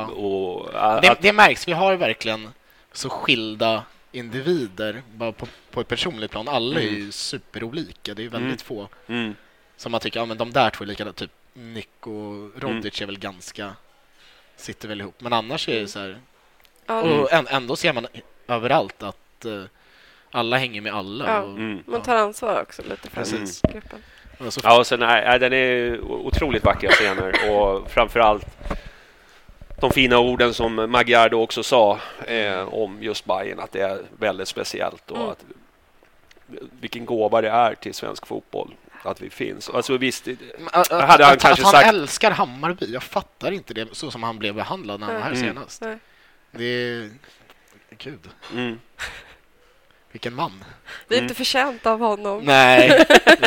Det märks. Vi har verkligen så skilda individer bara på ett personligt plan. Alla är ju superolika. Det är väldigt få som man tycker, men de där två är likadana. Typ Nick och Rodic är väl ganska... Sitter väl ihop. Men annars är det så här... Och ändå ser man överallt att... alla hänger med alla. Man tar ansvar också lite för gruppen. Ja, och sen den är otroligt vackra scener och framförallt de fina orden som Magyar då också sa om just Bayern, att det är väldigt speciellt och att vilken gåva det är till svensk fotboll att vi finns. Alltså visst hade han kanske han sagt älskar Hammarby. Jag fattar inte det så som han blev behandlad när han var här senast. Det är gud. Vilken man. Vi är inte förtjänta av honom. Nej.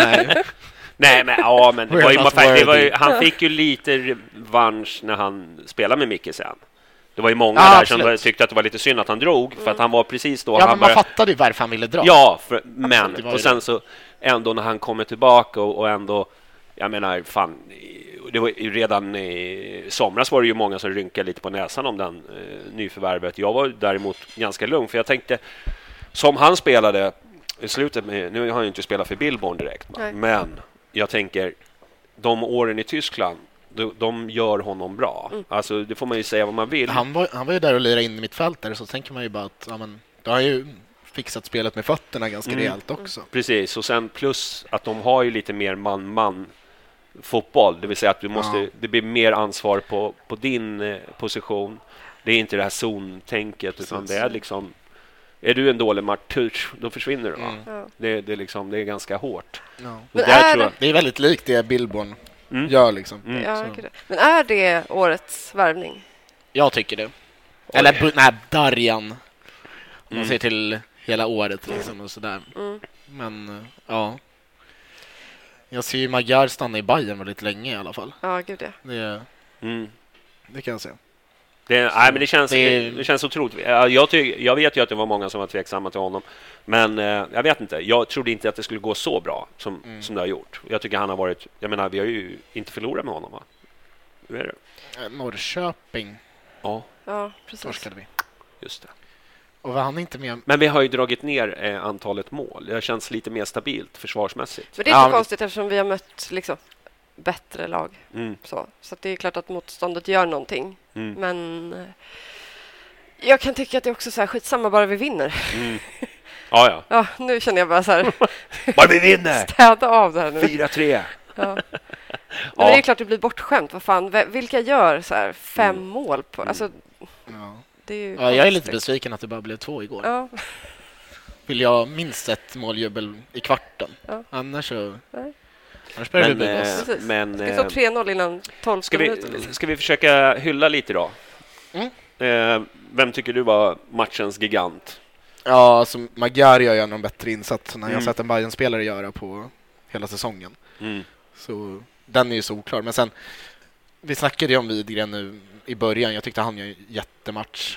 Nej, men han fick ju lite revansch när han spelade med Micke sen. Det var ju många där som tyckte att det var lite synd att han drog för att han var precis då men man fattade ju varför han ville dra. Ja, men och sen så ändå när han kommer tillbaka och ändå, jag menar fan, det var ju redan i somras var det ju många som rynkade lite på näsan om den nyförvärvet. Jag var däremot ganska lugn för jag tänkte som han spelade i slutet med, nu har han ju inte spelat för Billborn direkt, men jag tänker de åren i Tyskland, de gör honom bra. Alltså det får man ju säga vad man vill. Han var ju där och lirade in i mittfältare, så tänker man ju bara att det har ju fixat spelet med fötterna ganska rejält också. Precis, och sen plus att de har ju lite mer man fotboll, det vill säga att du måste, det blir mer ansvar på din position. Det är inte det här zontänket utan det är liksom, är du en dålig match då försvinner du, va? Det är liksom, det är ganska hårt. Men det är väldigt likt det Billborn gör liksom. Men är det årets värvning? Jag tycker det. Eller Darjan. Om man ser till hela året liksom och sådär. Men ja. Jag ser ju Magyar stanna i Bayern väldigt länge i alla fall. Ja, gud det kan jag säga. Men det känns otroligt. Jag vet ju att det var många som var tveksamma till honom. Men jag vet inte. Jag trodde inte att det skulle gå så bra som det har gjort. Jag tycker han har varit... Jag menar, vi har ju inte förlorat med honom, va? Hur är det? Norrköping. Ja, precis. Torskade vi. Just det. Och var han inte med? Men vi har ju dragit ner antalet mål. Det känns lite mer stabilt försvarsmässigt. Men det är inte konstigt eftersom vi har mött liksom bättre lag. Så att det är klart att motståndet gör någonting. Men jag kan tycka att det är också så här skitsamma bara vi vinner. Ja, nu känner jag bara så här bara vi vinner. Städa av det här nu. 4-3. Men det är klart det blir bortskämt. Vad fan, vilka gör så här 5 mål på alltså det är ju jag är lite besviken att det bara blev 2 igår. Vill jag minst ett måljubel i kvarten. Annars så annars börjar det bli oss. Men det står 3-0 innan 12 minuter. Ska vi försöka hylla lite då? Vem tycker du var matchens gigant? Ja, alltså Magyar gör ju någon bättre insats när jag har sett en Bayern-spelare göra på hela säsongen. Så den är ju så oklar. Men sen, vi snackade ju om Widgren nu i början. Jag tyckte han gör en jättematch.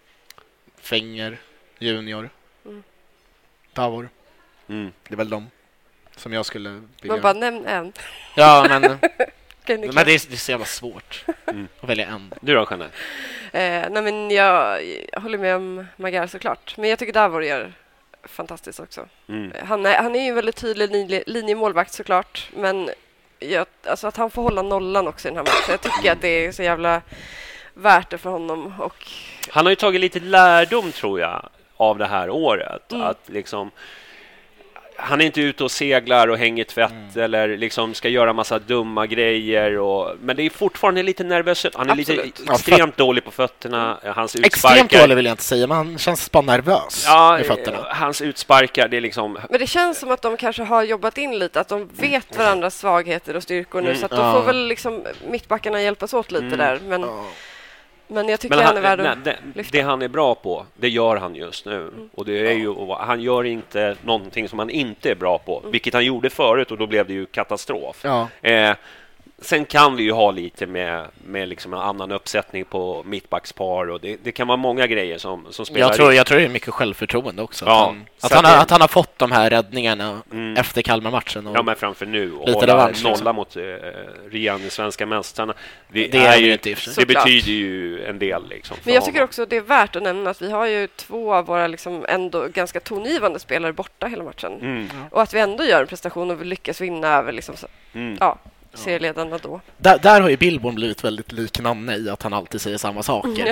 Fenger, Junior, Davor. Det är väl dem. som jag skulle vilja. Man bara nämn en. Ja, men Men det är så jävla svårt att välja en. Du då, Jeanette? nej, men jag håller med om Magyar såklart. Men jag tycker Davor gör fantastiskt också. Han är ju en väldigt tydlig linjemålvakt såklart. Men alltså att han får hålla nollan också i den här matchen. Jag tycker att det är så jävla värt det för honom. Och han har ju tagit lite lärdom, tror jag, av det här året. Att liksom, han är inte ute och seglar och hänger tvätt eller liksom ska göra massa dumma grejer. Men det är fortfarande lite nervös. Han är lite extremt dålig på fötterna. Hans utsparkar... Extremt dålig vill jag inte säga, men han känns bara nervös med fötterna. Hans utsparkar, det är liksom... Men det känns som att de kanske har jobbat in lite, att de vet varandras svagheter och styrkor nu. Så att då får väl liksom mittbackarna hjälpas åt lite där. Men jag tycker han är värd att lyfta. Det han är bra på, det gör han just nu. Och det är ju, han gör inte någonting som han inte är bra på. Vilket han gjorde förut, och då blev det ju katastrof. Sen kan vi ju ha lite med liksom en annan uppsättning på mittbackspar. Och det kan vara många grejer som spelar. Jag tror det är mycket självförtroende också. Ja, att han har fått de här räddningarna efter Kalmar-matchen. Ja, men framför nu. Och hålla nolla mot regerande svenska mästarna. Det är ju inte, det betyder ju en del. Liksom, men jag tycker också det är värt att nämna att vi har ju 2 av våra liksom ändå ganska tongivande spelare borta hela matchen. Och att vi ändå gör en prestation och vi lyckas vinna över liksom, serieledarna då. Där har ju Billborn blivit väldigt lik Nanne i att han alltid säger samma saker.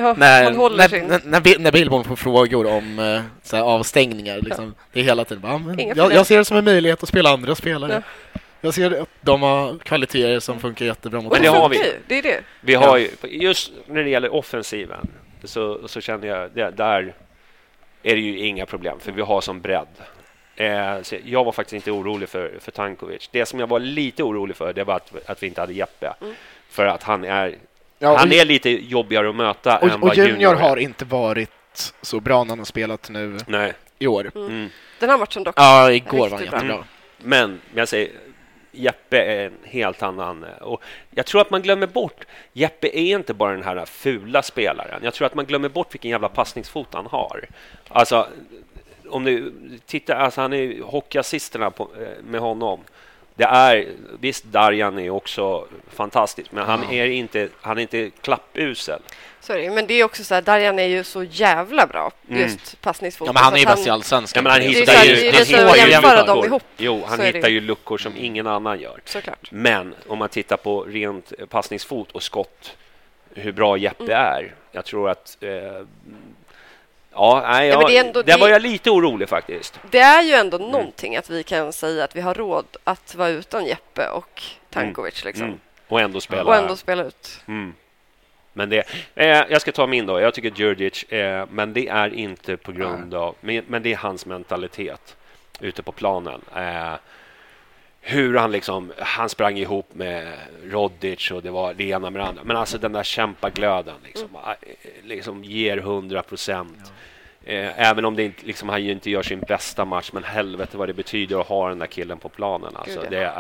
När Billborn får frågor om avstängningar, liksom, det är hela tiden bara, jag ser det som en möjlighet att spela andra spelare. Jag ser att de har kvaliteter som funkar jättebra mot. Men det har vi. Det är det. Vi har ju, just när det gäller offensiven så känner jag där är det ju inga problem, för vi har som bredd. Så jag var faktiskt inte orolig för Tankovic. Det som jag var lite orolig för, det var att vi inte hade Jeppe. För att han är lite jobbigare att möta än vad Junior har inte varit så bra när han har spelat nu i år. Den här matchen dock. Ja, igår var han jättebra. Men jag säger, Jeppe är en helt annan. Och jag tror att man glömmer bort, Jeppe är inte bara den här fula spelaren. Jag tror att man glömmer bort vilken jävla passningsfot han har. Alltså, om du tittar, alltså han är hockeyassisterna med honom. Det är visst, Darjan är också fantastisk, men han är inte klappusel. Sorry, men det är också så här, Darjan är ju så jävla bra just passningsfot. Ja, men han är ju bäst i Allsvenskan. Ja, men han hittar ju luckor som ingen annan gör. Såklart. Men om man tittar på rent passningsfot och skott, hur bra Jeppe är. Jag tror att där var jag lite orolig faktiskt. Det är ju ändå någonting att vi kan säga att vi har råd att vara utan Jeppe och Tankovic liksom. Och ändå spela ut. Men det, jag ska ta min då. Jag tycker Djurdjic, men det är inte på grund av, men det är hans mentalitet ute på planen. Hur han sprang ihop med Rodic och det var det ena med det andra. Men alltså den där kämpaglöden liksom ger 100%. Även om det inte, liksom, han ju inte gör sin bästa match, men helvete vad det betyder att ha den där killen på planen. Alltså,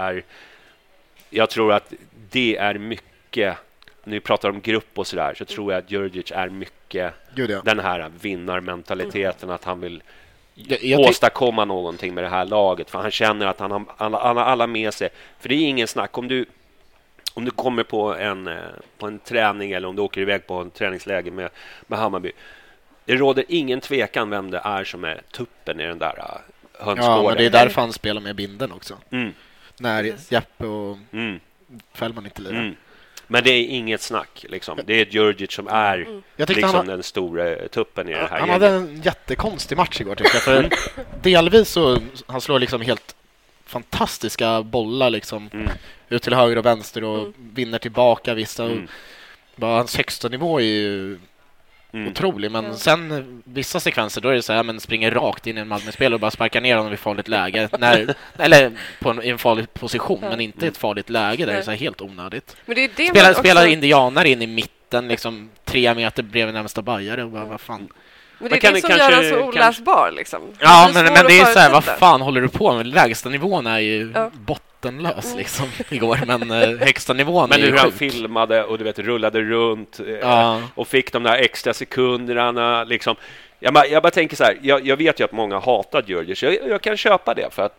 jag tror att det är mycket, nu pratar om grupp och sådär, så tror jag att Djurdjic är mycket den här vinnarmentaliteten, att han vill åstadkomma någonting med det här laget, för han känner att han har alla med sig. För det är ingen snack, om du kommer på en träning eller om du åker iväg på en träningsläge med Hammarby, det råder ingen tvekan vem det är som är tuppen i den där hönsgården. Ja, men det är därför han spelar med binden också. När Jeppe och Fällman inte lirar. Men det är inget snack liksom. Det är Djurdjic som är liksom den stora tuppen i det här. Han hade en jättekonstig match igår, tycker jag. För delvis så han slår liksom helt fantastiska bollar liksom ut till höger och vänster och vinner tillbaka vissa. Bara hans högsta nivå är ju otrolig, men sen vissa sekvenser då är det så här, men springer rakt in i en Malmö-spel och bara sparkar ner honom i farligt läge eller i en farlig position, men inte ett farligt läge där. Det är så här helt onödigt. Men det är det spelar indianer in i mitten liksom 3 meter bredvid närmsta bajare och bara, vad fan. Men det är det som gör den så oläsbar liksom. Ja, men det är så här, vad fan håller du på med? Lägsta nivån är ju bottenlös liksom igår, men högsta nivån men är ju hur han filmade och du vet rullade runt och fick de där extra sekunderna liksom. Jag bara tänker så här, jag vet ju att många hatar Djurdjic. Jag kan köpa det, för att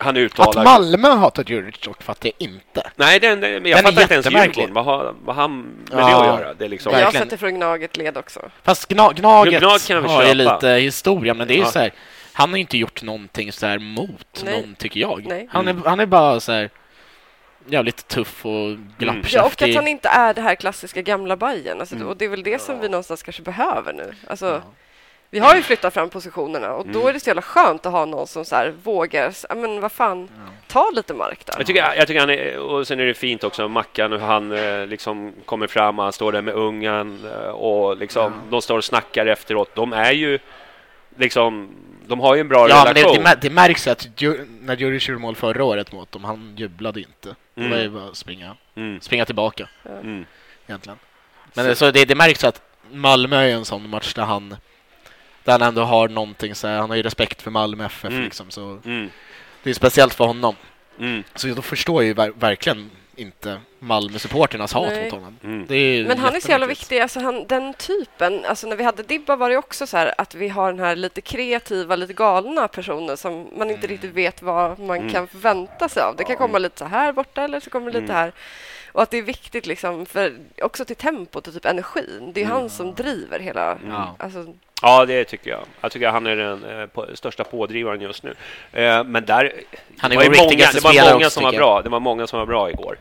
Han uttalar... Att Malmö hatar Djuric dock fattar jag inte. Nej, men jag fattar inte ens Djurgården. Vad han med det att göra? Det är liksom... Jag sätter från Gnaget led också. Fast Gnaget har ju lite historia, men det är ju så här, han har inte gjort någonting så här mot någon, tycker jag. Nej. Han är bara så här jävligt tuff och glappkäftig. Ja, och att han inte är det här klassiska gamla Bajen. Alltså, och det är väl det som vi någonstans kanske behöver nu. Alltså, vi har ju flyttat fram positionerna och då är det så jävla skönt att ha någon som så här vågar, men vad fan, ta lite mark där. Jag tycker han är, och sen är det fint också Mackan, hur han liksom kommer fram, han står där med ungen och liksom de står och snackar efteråt. De är ju liksom, de har ju en bra relation. Men det märks att när Djuric gjorde mål förra året mot dem, han jublade inte. Det var ju bara springa tillbaka egentligen. Men så det märks att Malmö är en sån match där han ändå har någonting så här, han har ju respekt för Malmö FF liksom, så det är speciellt för honom. Så då förstår ju verkligen inte Malmö-supporternas hat mot honom. Men han är så jävla viktig, alltså den typen, alltså när vi hade Dibba var det också så här att vi har den här lite kreativa, lite galna personer som man inte riktigt vet vad man kan förvänta sig av. Det kan komma lite så här borta eller så kommer det lite här. Och att det är viktigt liksom, för också till tempot och typ energin. Det är han som driver hela... Alltså... Ja, det tycker jag. Jag tycker han är den största pådrivaren just nu. Men där... Han är det var många som var bra. Det var många som var bra igår.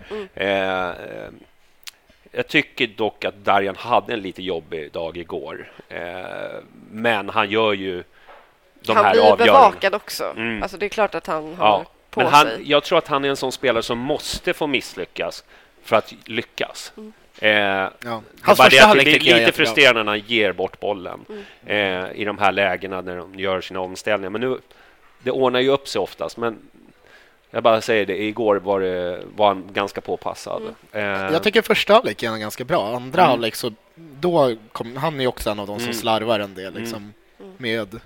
Jag tycker dock att Darjan hade en lite jobbig dag igår. Men han gör ju de här avgörande. Han blir bevakad också. Alltså det är klart att han har på sig. Jag tror att han är en sån spelare som måste få misslyckas för att lyckas. Hans första halvlek det blir lite frustrerande när han ger bort bollen i de här lägena när de gör sina omställningar. Men nu, det ordnar ju upp sig oftast. Men jag bara säger det, igår var han ganska påpassad. Jag tycker första halvlek är han ganska bra. Andra halvlek så då han är också en av de som slarvar en del liksom, med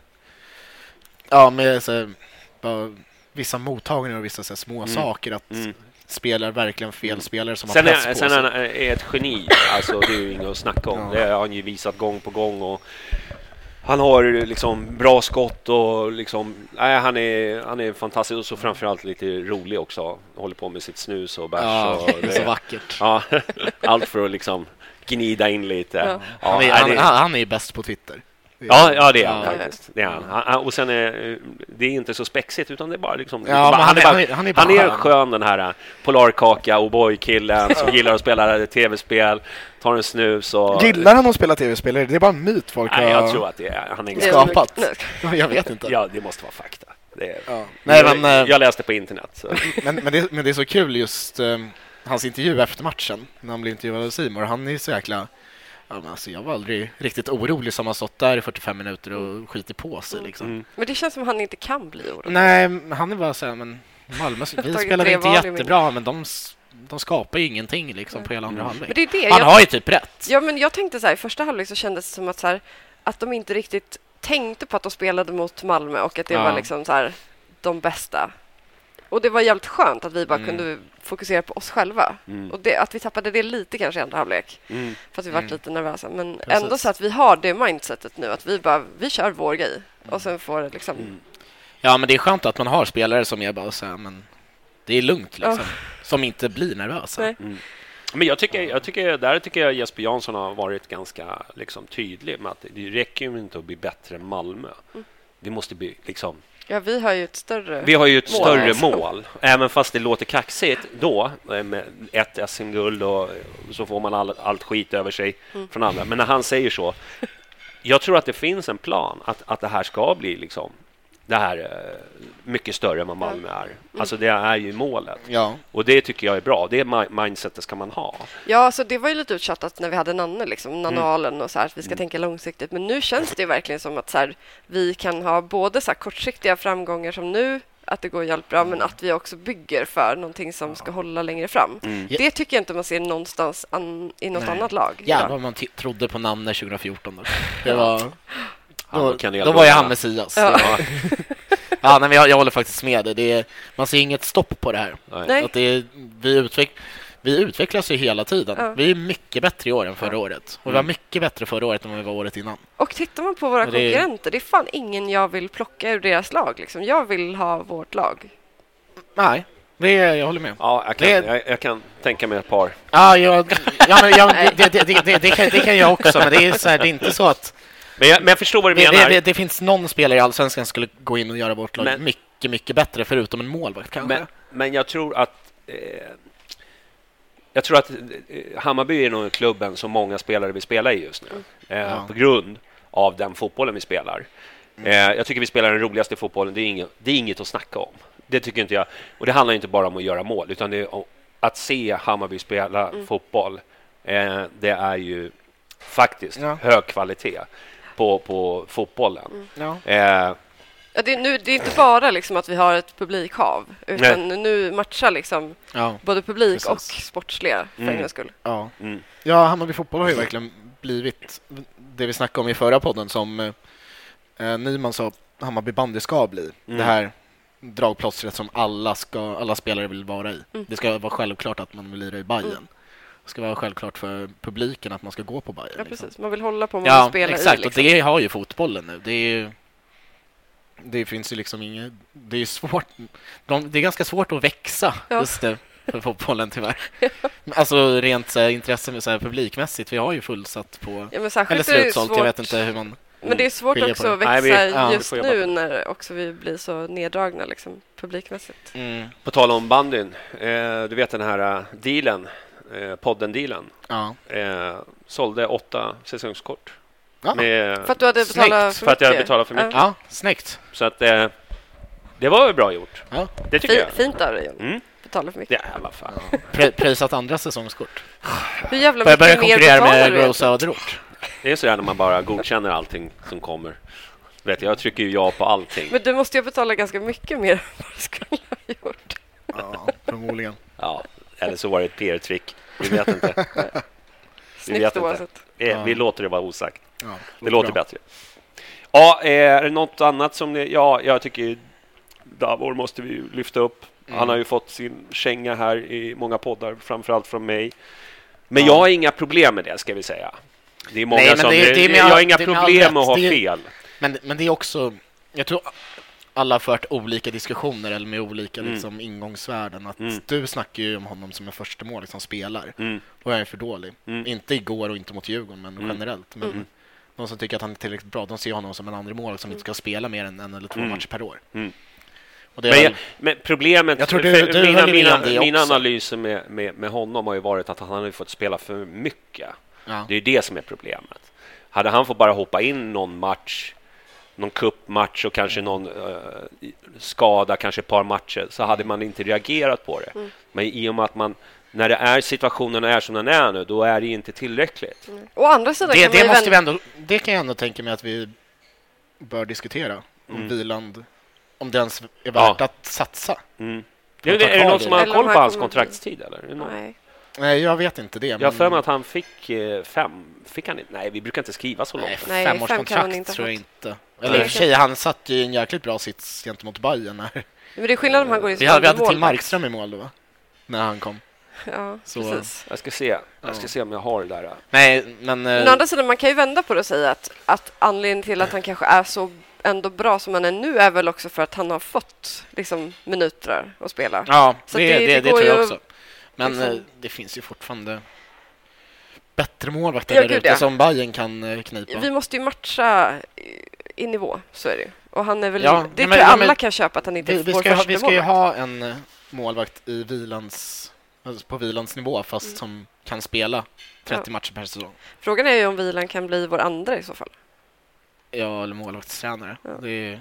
så, bara, vissa mottagningar och vissa så, små saker att spelar verkligen fel spelare som har press på sig. Sen är ett geni, alltså det är ju inget att snacka om. Det har han ju visat gång på gång och han har liksom bra skott och liksom han är fantastisk och så framförallt lite rolig också. Håller på med sitt snus och bärs och det är så vackert. Ja, allt för att liksom gnida in lite. Han är ju bäst på Twitter. Ja, det är han faktiskt. Det är han. Och sen är det är inte så spexigt utan det är bara liksom han är skön, den här polarkaka och boy-killen som gillar att spela tv-spel, tar en snus och... Gillar han att spela tv-spel? Det är bara en myt folk har... jag tror att han är skapat. Jag vet inte. Ja, det måste vara fakta. Jag läste på internet. Så. Men det är så kul just hans intervju efter matchen när han blev intervjuad av Simor. Han är så jäkla... Alltså jag var aldrig riktigt orolig som har stått där i 45 minuter och skiter på sig liksom. Men det känns som att han inte kan bli orolig. Nej, han är bara så här, men Malmö, vi spelade inte jättebra, men de skapar ju ingenting liksom på hela andra halvlek. Men det är han har ju typ rätt. Ja, men jag tänkte så här, i första halvlek så kändes det som att, så här, att de inte riktigt tänkte på att de spelade mot Malmö och att det var liksom så här, de bästa. Och det var jävligt skönt att vi bara kunde fokusera på oss själva. Och att vi tappade det lite kanske i andra halvlek. För att vi var lite nervösa. Men ändå så att vi har det mindsetet nu. Att vi kör vår grej. Och sen får det liksom... Ja, men det är skönt att man har spelare som är bara så här, men det är lugnt liksom. Som inte blir nervösa. Men jag tycker Jesper Jansson har varit ganska liksom, tydlig med att det räcker ju inte att bli bättre än Malmö. Vi måste bli liksom... Ja, vi har ju ett större mål. Även fast det låter kaxigt då med ett SM-guld och så får man allt skit över sig från andra. Men när han säger så, jag tror att det finns en plan att det här ska bli liksom det här mycket större än vad Malmö är. Alltså det är ju målet. Ja. Och det tycker jag är bra. Det mindsetet ska man ha. Ja, så det var ju lite uttjattat när vi hade Nanne liksom, Nanalen och så här, att vi ska tänka långsiktigt. Men nu känns det verkligen som att så här, vi kan ha både så här kortsiktiga framgångar som nu, att det går jävligt bra, men att vi också bygger för någonting som ska hålla längre fram. Det tycker jag inte man ser någonstans i något annat lag. Ja, vad man trodde på Nanne 2014 då. Det var... Då var jag han Messias. Ja, nej, jag håller faktiskt med det. Man ser inget stopp på det här. Nej. Att vi utvecklas ju hela tiden. Vi är mycket bättre i år än förra året. Och vi var mycket bättre förra året än vad vi var året innan. Och tittar man på våra konkurrenter, det är fan ingen jag vill plocka ur deras lag. Liksom. Jag vill ha vårt lag. Nej, jag håller med. Ja, jag kan tänka mig ett par. Det kan jag också, men det är så här, det är inte så att... Men jag förstår vad du menar. Det finns någon spelare i Allsvenskan som skulle gå in och göra vårt lag mycket bättre, förutom en målvakt kanske. Men jag tror att Hammarby är nog klubben som många spelare vill spela i just nu. På grund av den fotbollen vi spelar. Jag tycker vi spelar den roligaste fotbollen. Det är inget att snacka om. Det tycker inte jag. Och det handlar inte bara om att göra mål, utan det är om att se Hammarby spela fotboll. Det är ju faktiskt hög kvalitet på fotbollen. Det är inte bara liksom att vi har ett publikhav, utan nu matchar liksom både publik och sportsliga för en skull. Hammarby fotboll har ju verkligen blivit det vi snackade om i förra podden, som Nyman sa Hammarby bandy ska bli. Det här dragplåstret som alla spelare vill vara i. Det ska vara självklart att man vill lira i Bayern. Det ska vara självklart för publiken att man ska gå på Bayern. Ja, precis. Man vill hålla på man spelar exakt. i. Liksom. Och det har ju fotbollen nu. Det finns ju liksom inget... Det är svårt. Det är ganska svårt att växa just det för fotbollen tyvärr. Alltså rent intresse med publikmässigt. Vi har ju fullsatt på... eller slutsålt. Jag vet inte hur man... Men det är svårt också att växa just nu när också vi blir så neddragna liksom, publikmässigt. På tal om bandyn. Du vet den här dealen, podden-dealen. Sålde 8 säsongskort. För att du hade betalat för mycket. För att jag hade betalat för mycket. Ja, snyggt. Så att det var väl bra gjort. Det tycker jag. Fint av dig, John. Betala för mycket. Ja, i alla fall. Prisat andra säsongskort. Hur jävla mycket börja mer konkurrera betalar med Rose Söderort. Det är så där när man bara godkänner allting som kommer. Jag trycker ju ja på allting. Men du måste ju betala ganska mycket mer än vad du skulle ha gjort. Ja, förmodligen. Ja, eller så var det ett PR-trick. Vi vet inte. Snyggt oavsett. Vi låter det vara osagt. Det bra. låter bättre. Ja, är det något annat som jag tycker Davor måste vi lyfta upp. Han har ju fått sin känga här i många poddar, framförallt från mig. Men jag har inga problem med det, ska vi säga. Det är många jag har inga problem med att ha fel. Men det är också, jag tror alla har fört olika diskussioner eller med olika liksom, ingångsvärden. Att du snackar ju om honom som en första mål som spelar. Då är han för dålig. Inte igår och inte mot Djurgården, men generellt. Men de som tycker att han är tillräckligt bra, de ser honom som en andra mål som inte ska spela mer än 1 eller 2 matcher per år. Och det men problemet, jag tror mina analyser med honom har ju varit att han har fått spela för mycket. Det är det som är problemet. Hade han fått bara hoppa in någon match, någon cupmatch och kanske någon skada, kanske ett par matcher, så hade man inte reagerat på det. Men i och med att när det är situationen är som den är nu, då är det inte tillräckligt. Å andra sidan det kan jag ändå tänka mig att vi bör diskutera om Wieland, om det ens är värt att satsa. Är det någon som har koll på hans kontraktstid eller? Nej, jag vet inte det. Jag har för mig att han fick 5. Fick han inte? Nej, vi brukar inte skriva så långt. Nej, 5-årskontrakt tror jag inte. Eller i och för sig, han satt ju en jäkligt bra sits gentemot Bayern. Men det är skillnad om han går i vi hade till Markström i mål då, va? När han kom. Ja, så. Precis. Jag ska se om jag har det där. Nej, men å andra sidan, man kan ju vända på det och säga att anledningen till att han kanske är så ändå bra som han är nu är väl också för att han har fått liksom, minuter att spela. Ja, så det tror jag också. Men liksom, det finns ju fortfarande bättre målvakter där ute som Bayern kan knipa. Vi måste ju matcha i nivå, så är det. Och han är väl det tror jag alla kan köpa att han inte får första målvakt. Vi ska ju ha en målvakt på Wielands nivå, fast som kan spela 30 matcher per säsong. Frågan är ju om Wieland kan bli vår andra i så fall. Ja, eller målvaktstränare. Det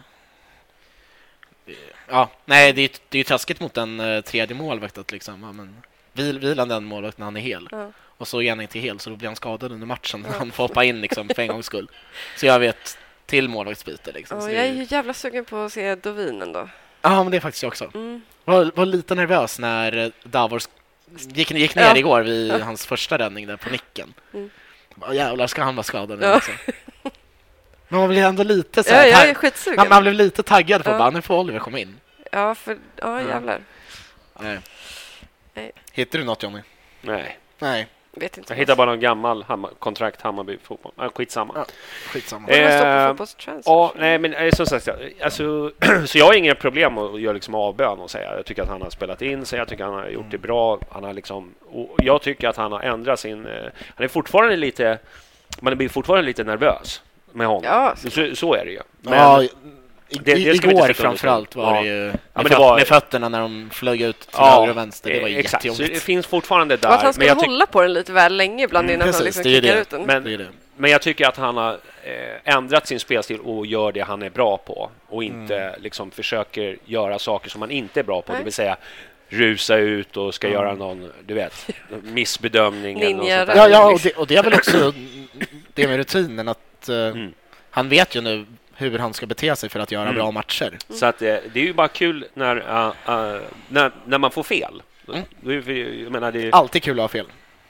är ju taskigt mot en tredje målvakt liksom. Men Wieland är en målvakt när han är hel. Och så är han inte hel, så då blir han skadad under matchen. Han får hoppa in liksom, för en gångs skull. Så jag vet till målvaktsbyte. Liksom. Jag är ju jävla sugen på att se Dovin ändå. Ja, men det är faktiskt jag också. Var lite nervös när Davor gick ner igår vid hans första räddning där på nicken. Jävlar, ska han vara skadad nu också. Men man blir ändå lite så här, jag är skitsugen. Man blev lite taggad på nu får Oliver komma in. Ja, jävlar. Nej. Hittar du något, Johnny? Nej. Vet inte. Jag hittar bara någon gammal kontrakt Hammarby fotboll. Skitsamma. Ja, skitsamma. Nej, men som sagt, alltså, så jag har inga problem att göra liksom avbön och säga. Jag tycker att han har spelat in sig, jag tycker att han har gjort det bra. Han har liksom, och jag tycker att han har ändrat sin... han är fortfarande lite... Man blir fortfarande lite nervös med honom. Ja, så är det ju. Men, igår framförallt var det ju med fötterna när de flög ut till höger och vänster. Det var jättejobbigt. Så det finns fortfarande där. Och att han skulle hålla på den lite väl länge ibland innan han liksom kickar ut den. Men jag tycker att han har ändrat sin spelstil och gör det han är bra på. Och inte liksom försöker göra saker som han inte är bra på. Det vill säga rusa ut och ska göra någon, du vet, missbedömning. Och det är väl också det med rutinen att han vet ju nu hur han ska bete sig för att göra bra matcher. Så att det är ju bara kul när man får fel. Jag menar, det är alltid kul att ha fel.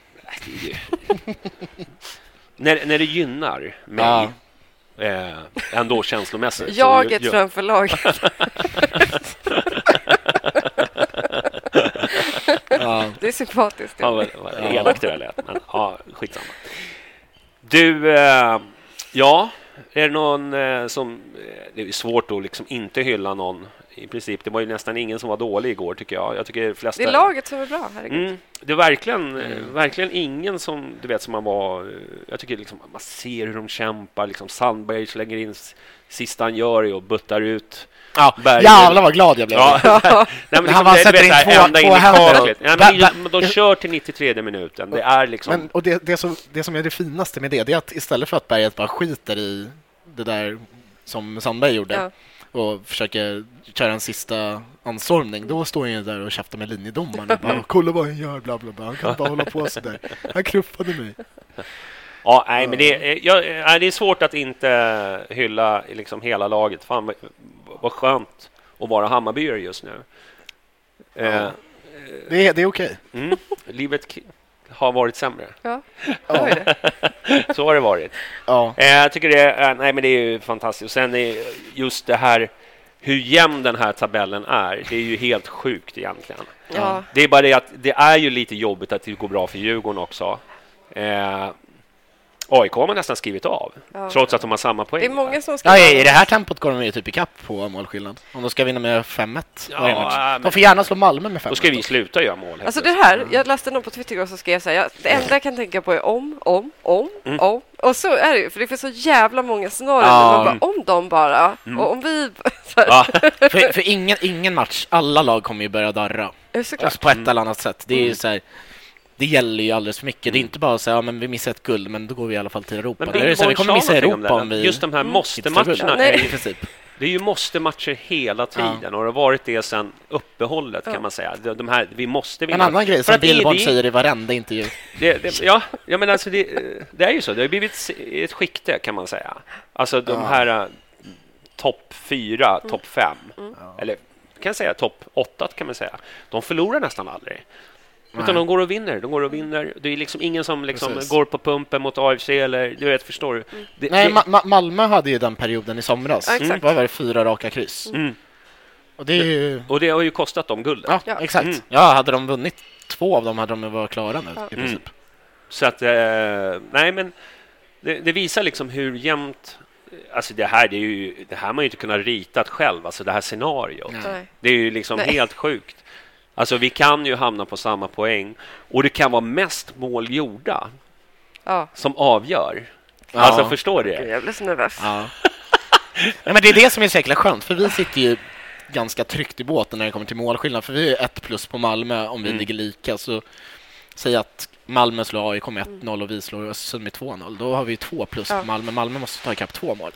när det gynnar mig ändå känslomässigt. Jaget framför laget. Det är sympatiskt. Elakt det lät, men skitsamma. Du, är det någon som... Det är svårt att liksom inte hylla någon i princip. Det var ju nästan ingen som var dålig igår, tycker jag. Jag tycker flesta... Det är laget som är bra, herregud. Det är verkligen ingen som, du vet, som man var... Jag tycker liksom, man ser hur de kämpar. Liksom Sandberg slänger in sista han gör och buttar ut. Jävlar vad glad jag blev. Men han var sätter in två händer. De kör till 93:e minuten. Det är liksom... och det som är det finaste med det är att istället för att Berget bara skiter i det där som Sandberg gjorde och försöker köra en sista anstormning, då står han ju där och käftar med linjedomaren och bara, kolla vad han gör, bla bla bla. Han kan bara hålla på så där. Han knuffade mig. Ja, nej, men det är svårt att inte hylla liksom hela laget. Fan, vad skönt att vara Hammarbyare just nu. Det är okej. Livet har varit sämre. Det. Så har det varit. Jag tycker det är ju fantastiskt. Sen är just det här, hur jämn den här tabellen är, det är ju helt sjukt egentligen. Det är bara det att det är ju lite jobbigt att det går bra för Djurgården också. AIK har man nästan skrivit av, trots att de har samma poäng. Det är många som ska i det här tempot går de ju typ i kapp på målskillnad. Om de ska vinna med 5-1. De får gärna slå Malmö med 5-1. Då ska vi sluta göra mål. Alltså det här, jag läste någon på Twitter och så skrev jag säga, det enda jag kan tänka på är om. Och så är det ju, för det finns så jävla många scenarier. Man bara, om de bara, och om vi... för ingen match, alla lag kommer ju börja darra. På ett eller annat sätt. Det är ju så här... Det gäller ju alldeles för mycket. Det är inte bara så men vi missar ett guld, men då går vi i alla fall till Europa. Vi kommer missa Europa om vi... Just de här måste-matcherna det är ju måste-matcher hela tiden och det har varit det sedan uppehållet kan man säga. De här, vi måste vinna. En annan grej som Billborn säger i varenda intervju. Men alltså det är ju så. Det har blivit ett skikte kan man säga. Alltså de här topp 4, topp 5 eller kan jag säga topp 8 kan man säga. De förlorar nästan aldrig. Utan de går och vinner. Det är liksom ingen som liksom går på pumpen mot AFC eller du vet, förstår du? Malmö hade ju den perioden i somras. Vad var det? 4 raka kryss. Och det är ju... och det har ju kostat dem guldet. Ja, exakt. Hade de vunnit 2 av dem hade de varit klara nu i princip. Så att nej, men det visar liksom hur jämnt. Alltså det här man ju inte kunnat rita själv, alltså det här scenariot. Det är ju liksom helt sjukt. Alltså vi kan ju hamna på samma poäng och det kan vara mest mål gjorda som avgör. Alltså förstår du? Jag blir så nervös. Men det är det som är så jäkla skönt, för vi sitter ju ganska tryggt i båten när det kommer till målskillnad, för vi är 1+ på Malmö om vi ligger lika, så säg att Malmö slår AIK med 1-0 och vi slår Östersund med 2-0, då har vi 2+ på Malmö. Malmö måste ta ikapp 2 mål.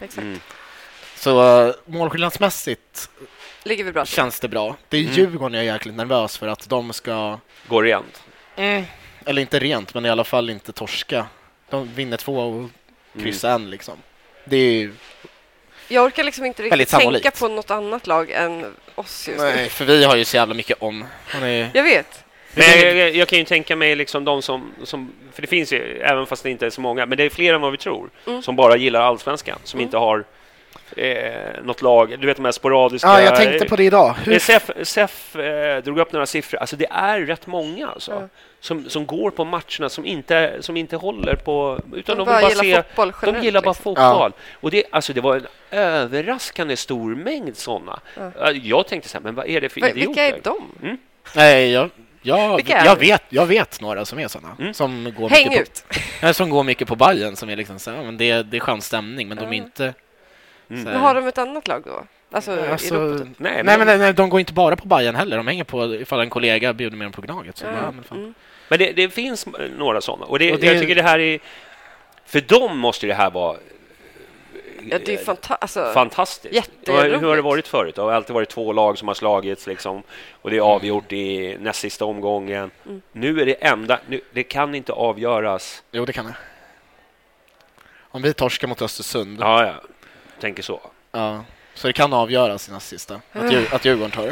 Så målskillnadsmässigt ligger vi bra. Känns det bra. Det är Djurgården jag är jäkligt nervös för att de ska... gå rent. Eller inte rent, men i alla fall inte torska. De vinner 2 och kryssa 1 liksom. Det är ju... Jag orkar liksom inte riktigt tänka på något annat lag än oss just nu. Nej, för vi har ju så jävla mycket om. Jag vet. Men jag kan ju tänka mig liksom de som... För det finns ju, även fast det inte är så många, men det är fler än vad vi tror, som bara gillar allsvenskan, som inte har något lag, du vet de här sporadiska... Ja, jag tänkte på det idag. SEF drog upp några siffror. Alltså det är rätt många alltså, som går på matcherna som inte håller på... Utan de vill bara se... De gillar bara fotboll. Och det var en överraskande stor mängd sådana. Jag tänkte så här, men vad är det för idioter? Vilka är de? Nej, jag vet några som är sådana. Som går Häng ut! Som går mycket på Bayern, som är liksom så här, men det är skön stämning, men de är inte... Men har de ett annat lag då? Alltså typ. Nej, de går inte bara på Bayern heller. De hänger på ifall en kollega bjuder med dem på Gnaget. Men det finns några sådana. Och jag tycker det här är... För dem måste det här vara... Ja, det är fantastiskt. Hur har det varit förut? Det har alltid varit 2 lag som har slagits liksom, och det är avgjort i näst sista omgången. Nu är det enda... det kan inte avgöras. Jo, det kan det. Om vi torskar mot Östersund. Ja. Tänker så. Ja, så det kan avgöras i näst sista. Att Djurgården tar det.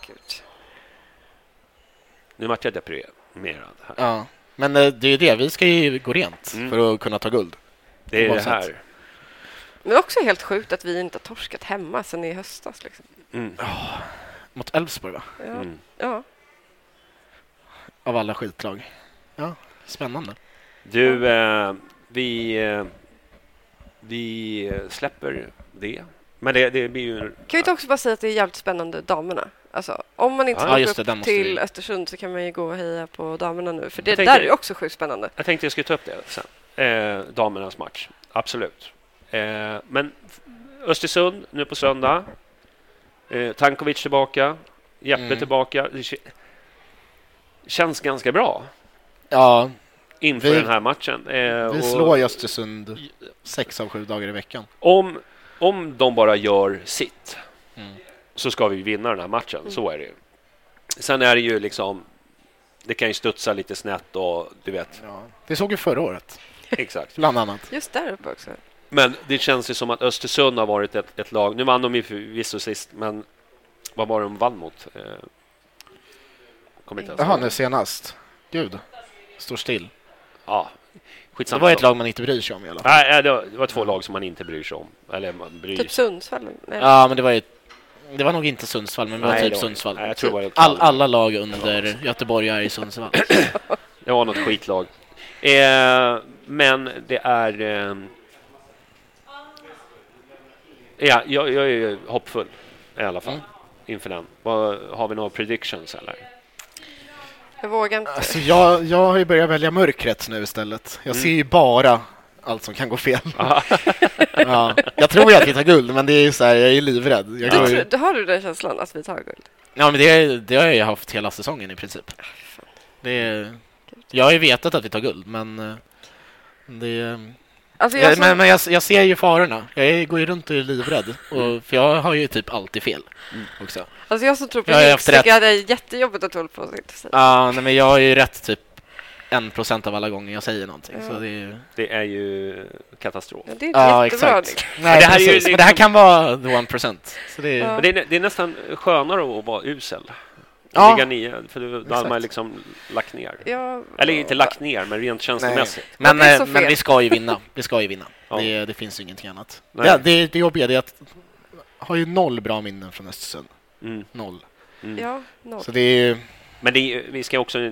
Nu matchar jag deprimerad här. Ja, men det är ju det. Vi ska ju gå rent för att kunna ta guld. Det är det här. Men också helt sjukt att vi inte har torskat hemma sedan i höstas. Liksom. Mot Elfsborg, va? Ja. Av alla skitlag. Ja, spännande. Du, vi släpper det. Men det blir ju... Kan vi inte också bara säga att det är jävligt spännande damerna? Alltså, om man inte åker upp till Östersund så kan man ju gå och heja på damerna nu. För det där är också sjukt spännande. Jag tänkte jag skulle ta upp det sen. Damernas match. Absolut. Men Östersund nu på söndag. Tankovic tillbaka. Jeppe tillbaka. Det känns ganska bra. Ja. Inför den här matchen. Vi slår Östersund 6 av 7 dagar i veckan. Om de bara gör sitt så ska vi vinna den här matchen. Så är det ju. Sen är det ju liksom, det kan ju studsa lite snett och du vet. Ja. Det såg ju förra året. Exakt. Bland annat. Just där uppe också. Men det känns ju som att Östersund har varit ett lag. Nu vann de ju förvisso sist, men vad var de vann mot? Jaha, nu senast. Gud, står still. Ja, skitsamma. Det var ett lag man inte bryr sig om i alla fall. Nej, det var 2 lag som man inte bryr sig om. Eller man bryr typ Sundsvall? Nej. Ja, men det var nog inte Sundsvall, men det var typ Sundsvall. Nej, jag tror det var alla lag under Göteborg är i Sundsvall. Det var något skitlag. Men det är... Ja, jag är hoppfull i alla fall inför den. Har vi några predictions eller? Jag vågar inte. Alltså, jag har ju börjat välja mörkret nu istället. Jag ser ju bara allt som kan gå fel. Ja, jag tror ju att vi tar guld, men det är ju så här, jag är livrädd. Har du den känslan att vi tar guld? Ja, men det har jag ju haft hela säsongen i princip. Jag har ju vetat att vi tar guld, men alltså jag ser ju farorna. Jag går ju runt och är livrädd. För jag har ju typ alltid fel också. Alltså jag som tror på det tycker att det är jättejobbigt att hålla på och säga. Ja, nej, men jag har ju rätt typ 1% av alla gånger jag säger någonting. Så det är ju katastrof. Ja, det är jättebra. Exakt. Nej, det här är ju liksom... Men det här kan vara the 1%. Så det är nästan skönare att vara usel. Ligga 9, för då har man liksom lagt ner. Eller inte lagt ner, men rent känslomässigt. Men vi ska ju vinna. Ja. Det finns ju ingenting annat. Det jobbiga är att har ju 0 bra minnen från Östersund. 0. Ja, 0. Så det är ju... Men vi ska också...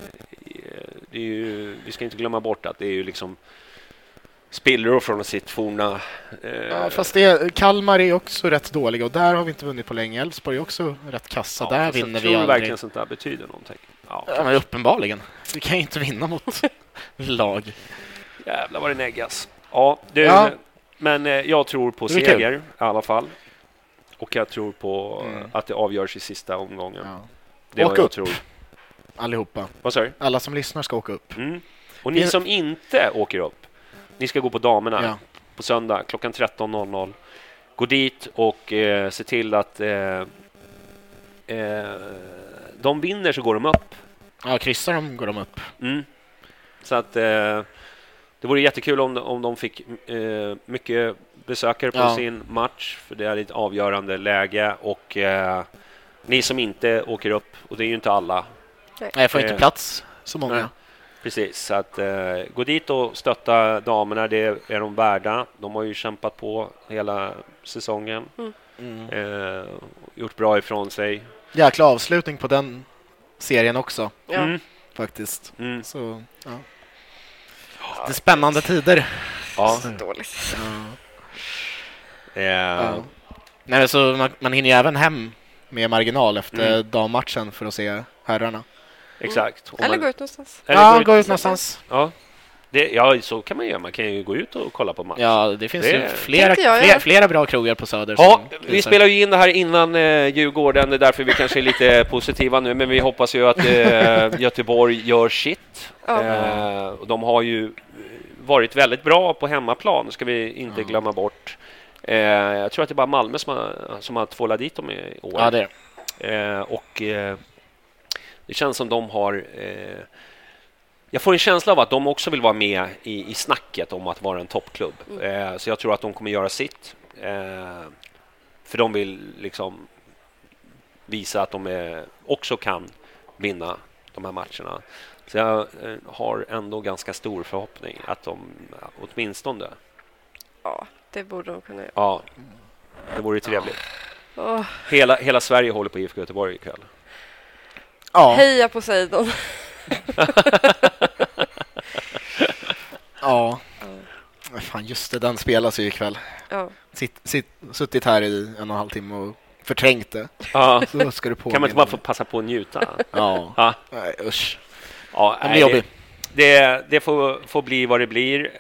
vi ska inte glömma bort att det är ju liksom spillror från sitt forna... Ja, fast Kalmar är också rätt dåliga och där har vi inte vunnit på länge. Elfsborg är också rätt kassa. Ja, där vinner vi aldrig. Jag tror verkligen sånt där betyder någonting. Ja, men uppenbarligen. Vi kan ju inte vinna mot lag. Jävlar vad det neggas. Ja, men jag tror på seger i alla fall. Och jag tror på att det avgörs i sista omgången. Ja. Det är vad jag tror. Allihopa. Vad sa du? Alla som lyssnar ska åka upp. Och ni som inte åker upp, ni ska gå på damerna på söndag klockan 13.00. Gå dit och se till att de vinner så går de upp. Ja, kryssar de går de upp. Så att det vore jättekul om de fick mycket besökare på sin match. För det är ett avgörande läge. Och ni som inte åker upp, och det är ju inte alla. Nej, jag får inte plats så många. Precis, så att gå dit och stötta damerna, det är de värda. De har ju kämpat på hela säsongen. Gjort bra ifrån sig. Jäkla avslutning på den serien också. Faktiskt. Så, ja. Det är spännande tider. Ja. Dåligt. Nej, så man hinner ju även hem med marginal efter dammatchen för att se herrarna. Exakt. Eller gå ut någonstans. Gå ut någonstans. Ja, så kan man göra. Man kan ju gå ut och kolla på match. Ja, det finns ju flera bra krogar på Söder. Ja, vi spelar ju in det här innan Djurgården. Det är därför vi kanske är lite positiva nu. Men vi hoppas ju att Göteborg gör sitt. De har ju varit väldigt bra på hemmaplan. Ska vi inte glömma bort. Jag tror att det är bara Malmö som har tvålat dit dem i år. Ja, det är. Det känns som de har... jag får en känsla av att de också vill vara med i snacket om att vara en toppklubb. Så jag tror att de kommer göra sitt. För de vill liksom visa att de också kan vinna de här matcherna. Så jag har ändå ganska stor förhoppning att de åtminstone... Ja, det borde de kunna göra. Ja, det vore trevligt. Hela Sverige håller på IFK Göteborg ikväll. Ja. Heja på Seidon. Ja. Fan, just det, den spelas ju ikväll. Ja. Suttit här i 1,5 timme och förträngt det. Ja. Så ska du på. Kan man inte bara få passa på att njuta? Ja. Nej, usch. Ja, det blir jobbigt. Det får bli vad det blir.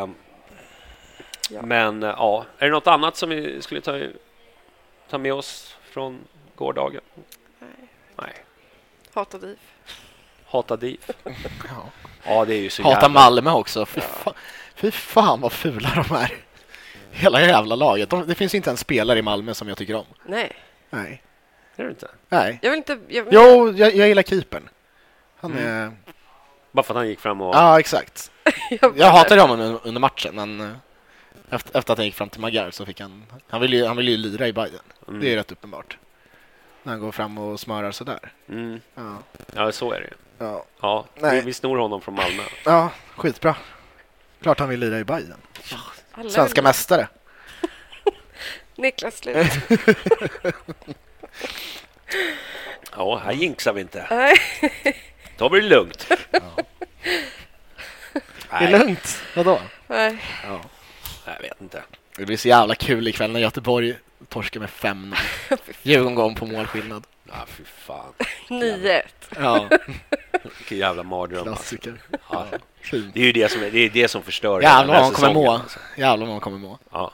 Men är det något annat som vi skulle ta med oss från gårdagen? Nej. Hata DIF. Ja, det är ju så Hata jävla... Malmö också. Fy fan vad fula de är. Hela jävla laget. Det finns inte en spelare i Malmö som jag tycker om. Nej. Är det inte? Nej. Jag vill inte... Jo, jag gillar keepern. Han är... Bara för att han gick fram och... Ja, exakt. Jag hatade honom under matchen, men efter att han gick fram till Magyar så fick han vill ju lira i Bayern. Det är rätt uppenbart. När han går fram och smörar sådär. Ja, så är det. Ja. Vi snor honom från Malmö. Ja, skitbra. Klart han vill lira i Bayern. Svenska mästare. Niklas slut. Ja, här jinxar vi inte. Nej. Då blir det lugnt. Det är lugnt. Vadå? Nej. Ja. Jag vet inte. Det blir så jävla kul ikväll när Göteborg torskar med 5-0. Djurgården går om på målskillnad. Ja, fy fan. 9-1. Ja. Vilken jävla mardröm. Klassiker. Ja. Det är ju det som förstör. Jävlar vad man kommer må. Jävlar vad man kommer må. Ja.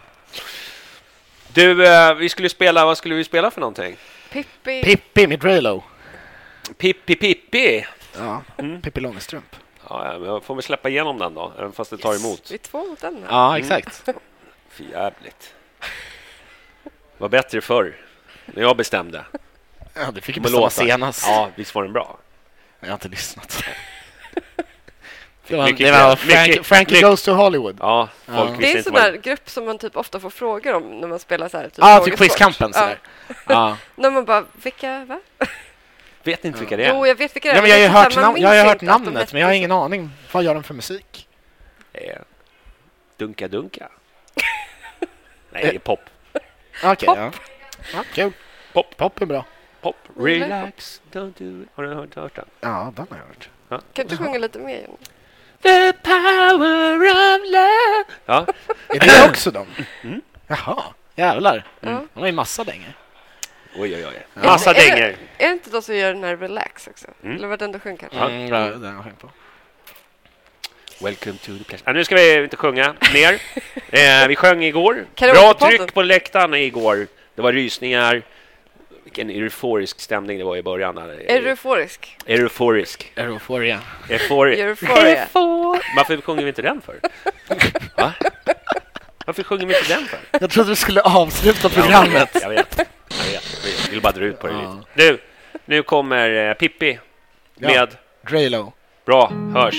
Du, vad skulle vi spela för någonting? Pippi med Drelo. Pippi. Ja, Pippi Långstrump. Ja, men jag får väl släppa igenom den då, även fast det tar emot. Vi är 2 mot den här. Ja, exakt. För jävligt. Var bättre förr. När jag bestämde. Ja, det fick ju bestämma senast. Ja, visst var den bra. Jag har inte lyssnat. Det var Frankie Goes to Hollywood. Ja, folk det är en sån där grupp som man typ ofta får frågor om när man spelar så typ här. typ Quizkampen sådär. När man bara, va? Vet inte vilka det är. Jo, jag vet vilka det är. Ja, men jag har hört namnet, men jag har ingen aning. Vad gör de för musik? Dunka. Nej, det är pop. Okej, ja. Kul. Pop är bra. Pop. Relax, don't do it. Har du hört den? Ja, den har jag hört. Kan du sjunga lite mer, Jon? The power of love. Ja. Är det också dem? Jaha, jävlar. De har ju massa dänger. Oj. Massa dänger. Är det inte de som gör den här Relax också? Eller var den du sjöng kanske? Den har jag sjungit på. Welcome to the place. Nu ska vi inte sjunga mer. Vi sjöng igår. Karaoke-podden. Bra tryck på läktaren igår. Det var rysningar. Vilken euforisk stämning det var i början. Är du euforisk? Euphoria. Varför sjunger vi inte den för? Va? Varför sjunger vi inte den för? Jag trodde du skulle avsluta programmet. Jag vet. Jag vill bara dra ut på det lite. Nu kommer Pippi med Drelo. Bra, hörs.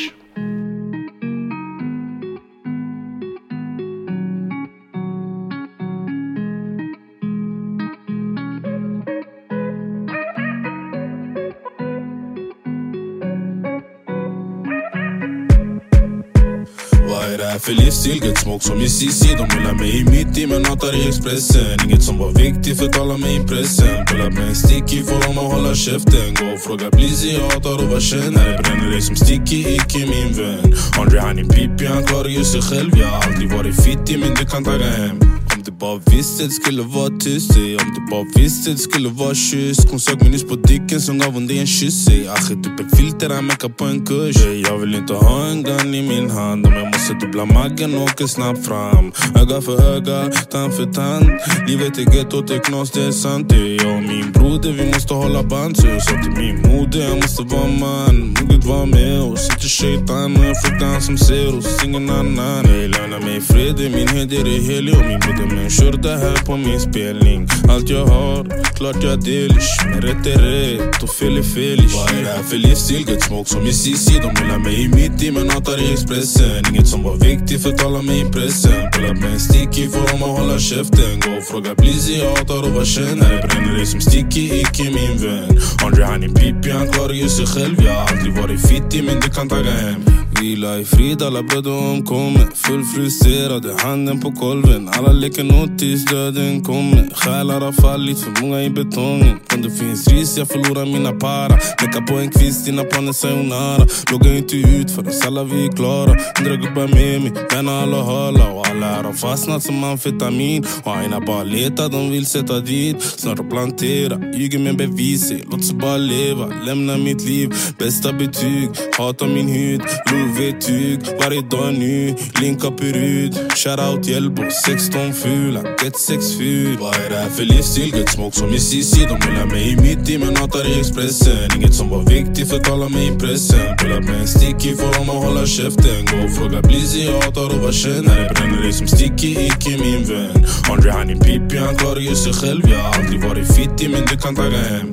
här för livsstil? Get smoke som i CC. De vill ha mig mitt i men hatar i Expressen. Inget som var viktigt för att tala med impressen. Pull up med en sticky får dem att hålla käften. Gå och fråga Blizzy, jag hatar att vara känd. Här bränner dig som sticky, icke min vän. Andre han är pipi, han klarar ju sig själv. Jag har aldrig varit fittig men du kan tagga hem. Om du bara visste det skulle vara tyst. Om du bara visste det skulle vara kyss. Hon sög mig nyss på dicken som gav hon dig en kyss. Achit upp ett filter, han mekar på en kurs. Jag vill inte ha en gun i min hand. Om jag måste dubbla maggen och åker snabbt fram. Öga för öga, tand för tand. Livet är gettot, det är knas, det är sant. Det är jag och min broder, vi måste hålla band. Så jag sa till min moder, jag måste vara man. Gud var med oss, inte shaitan. Och jag fruktar han som ser oss, ingen annan. Jag lönar mig fred, min heder är helig. Och min broder människor det här på min spelning. Allt jag har, klart jag delish. Men rätt är rätt och fel är felish. Vad är det här för livsstil? Get smoke som i CC. De vill ha mig mitt i men hatar i Expressen. Inget som var viktigt för att tala med impressen. Pull up med en sticky får dem att hålla käften. Gå och fråga Blizzy, jag hatar att vara känd. Här bränner dig som sticky, icke min vän. Andre han är pipi, han klarar ju sig själv. Jag har aldrig varit fittig men du kan tagga hem. Vila i frid, alla bröder omkommer. Full frustrerade, handen på kolven. Alla leker något tills döden kommer. Själar har fallit för många i betongen. Om det finns risk, jag förlorar mina para. Mecka på en kvist, dina planer sayonara. Loggar inte ut för oss alla vi är klara. 100 gubbar med mig, denna alla hala. Och alla har fastnat som amfetamin. Och aina bara letar, de vill sätta dit. Snart och plantera, ljuger med bevis. Låt oss bara leva, lämna mitt liv. Bästa betyg, hatar min hud. Vet-tyg, varje dag ny. Linka perud, shoutout Hjälbo. 16 fula, get 6 ful. Vad är det här för livsstil? Get smoke som i CC. De vill ha mig mitt i men hatar i Expressen. Inget som var viktigt för att tala med impressen. Pull up med en sticky får dem att hålla käften. Gå och fråga Blizzy, jag hatar att vara känd. Här bränner dig som sticky, icke min vän. Andre han är pipi, han klarar ju sig själv. Jag har aldrig varit fittig men du kan tagga hem.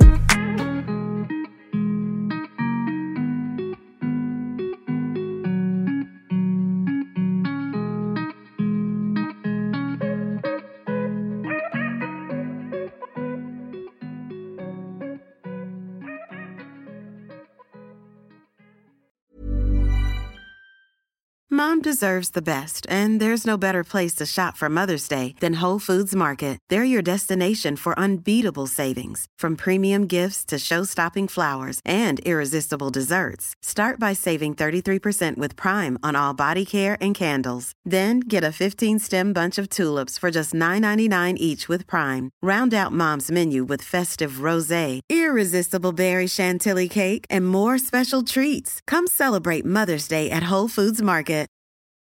Mom deserves the best, and there's no better place to shop for Mother's Day than Whole Foods Market. They're your destination for unbeatable savings, from premium gifts to show-stopping flowers and irresistible desserts. Start by saving 33% with Prime on all body care and candles. Then get a 15-stem bunch of tulips for just $9.99 each with Prime. Round out Mom's menu with festive rosé, irresistible berry chantilly cake, and more special treats. Come celebrate Mother's Day at Whole Foods Market.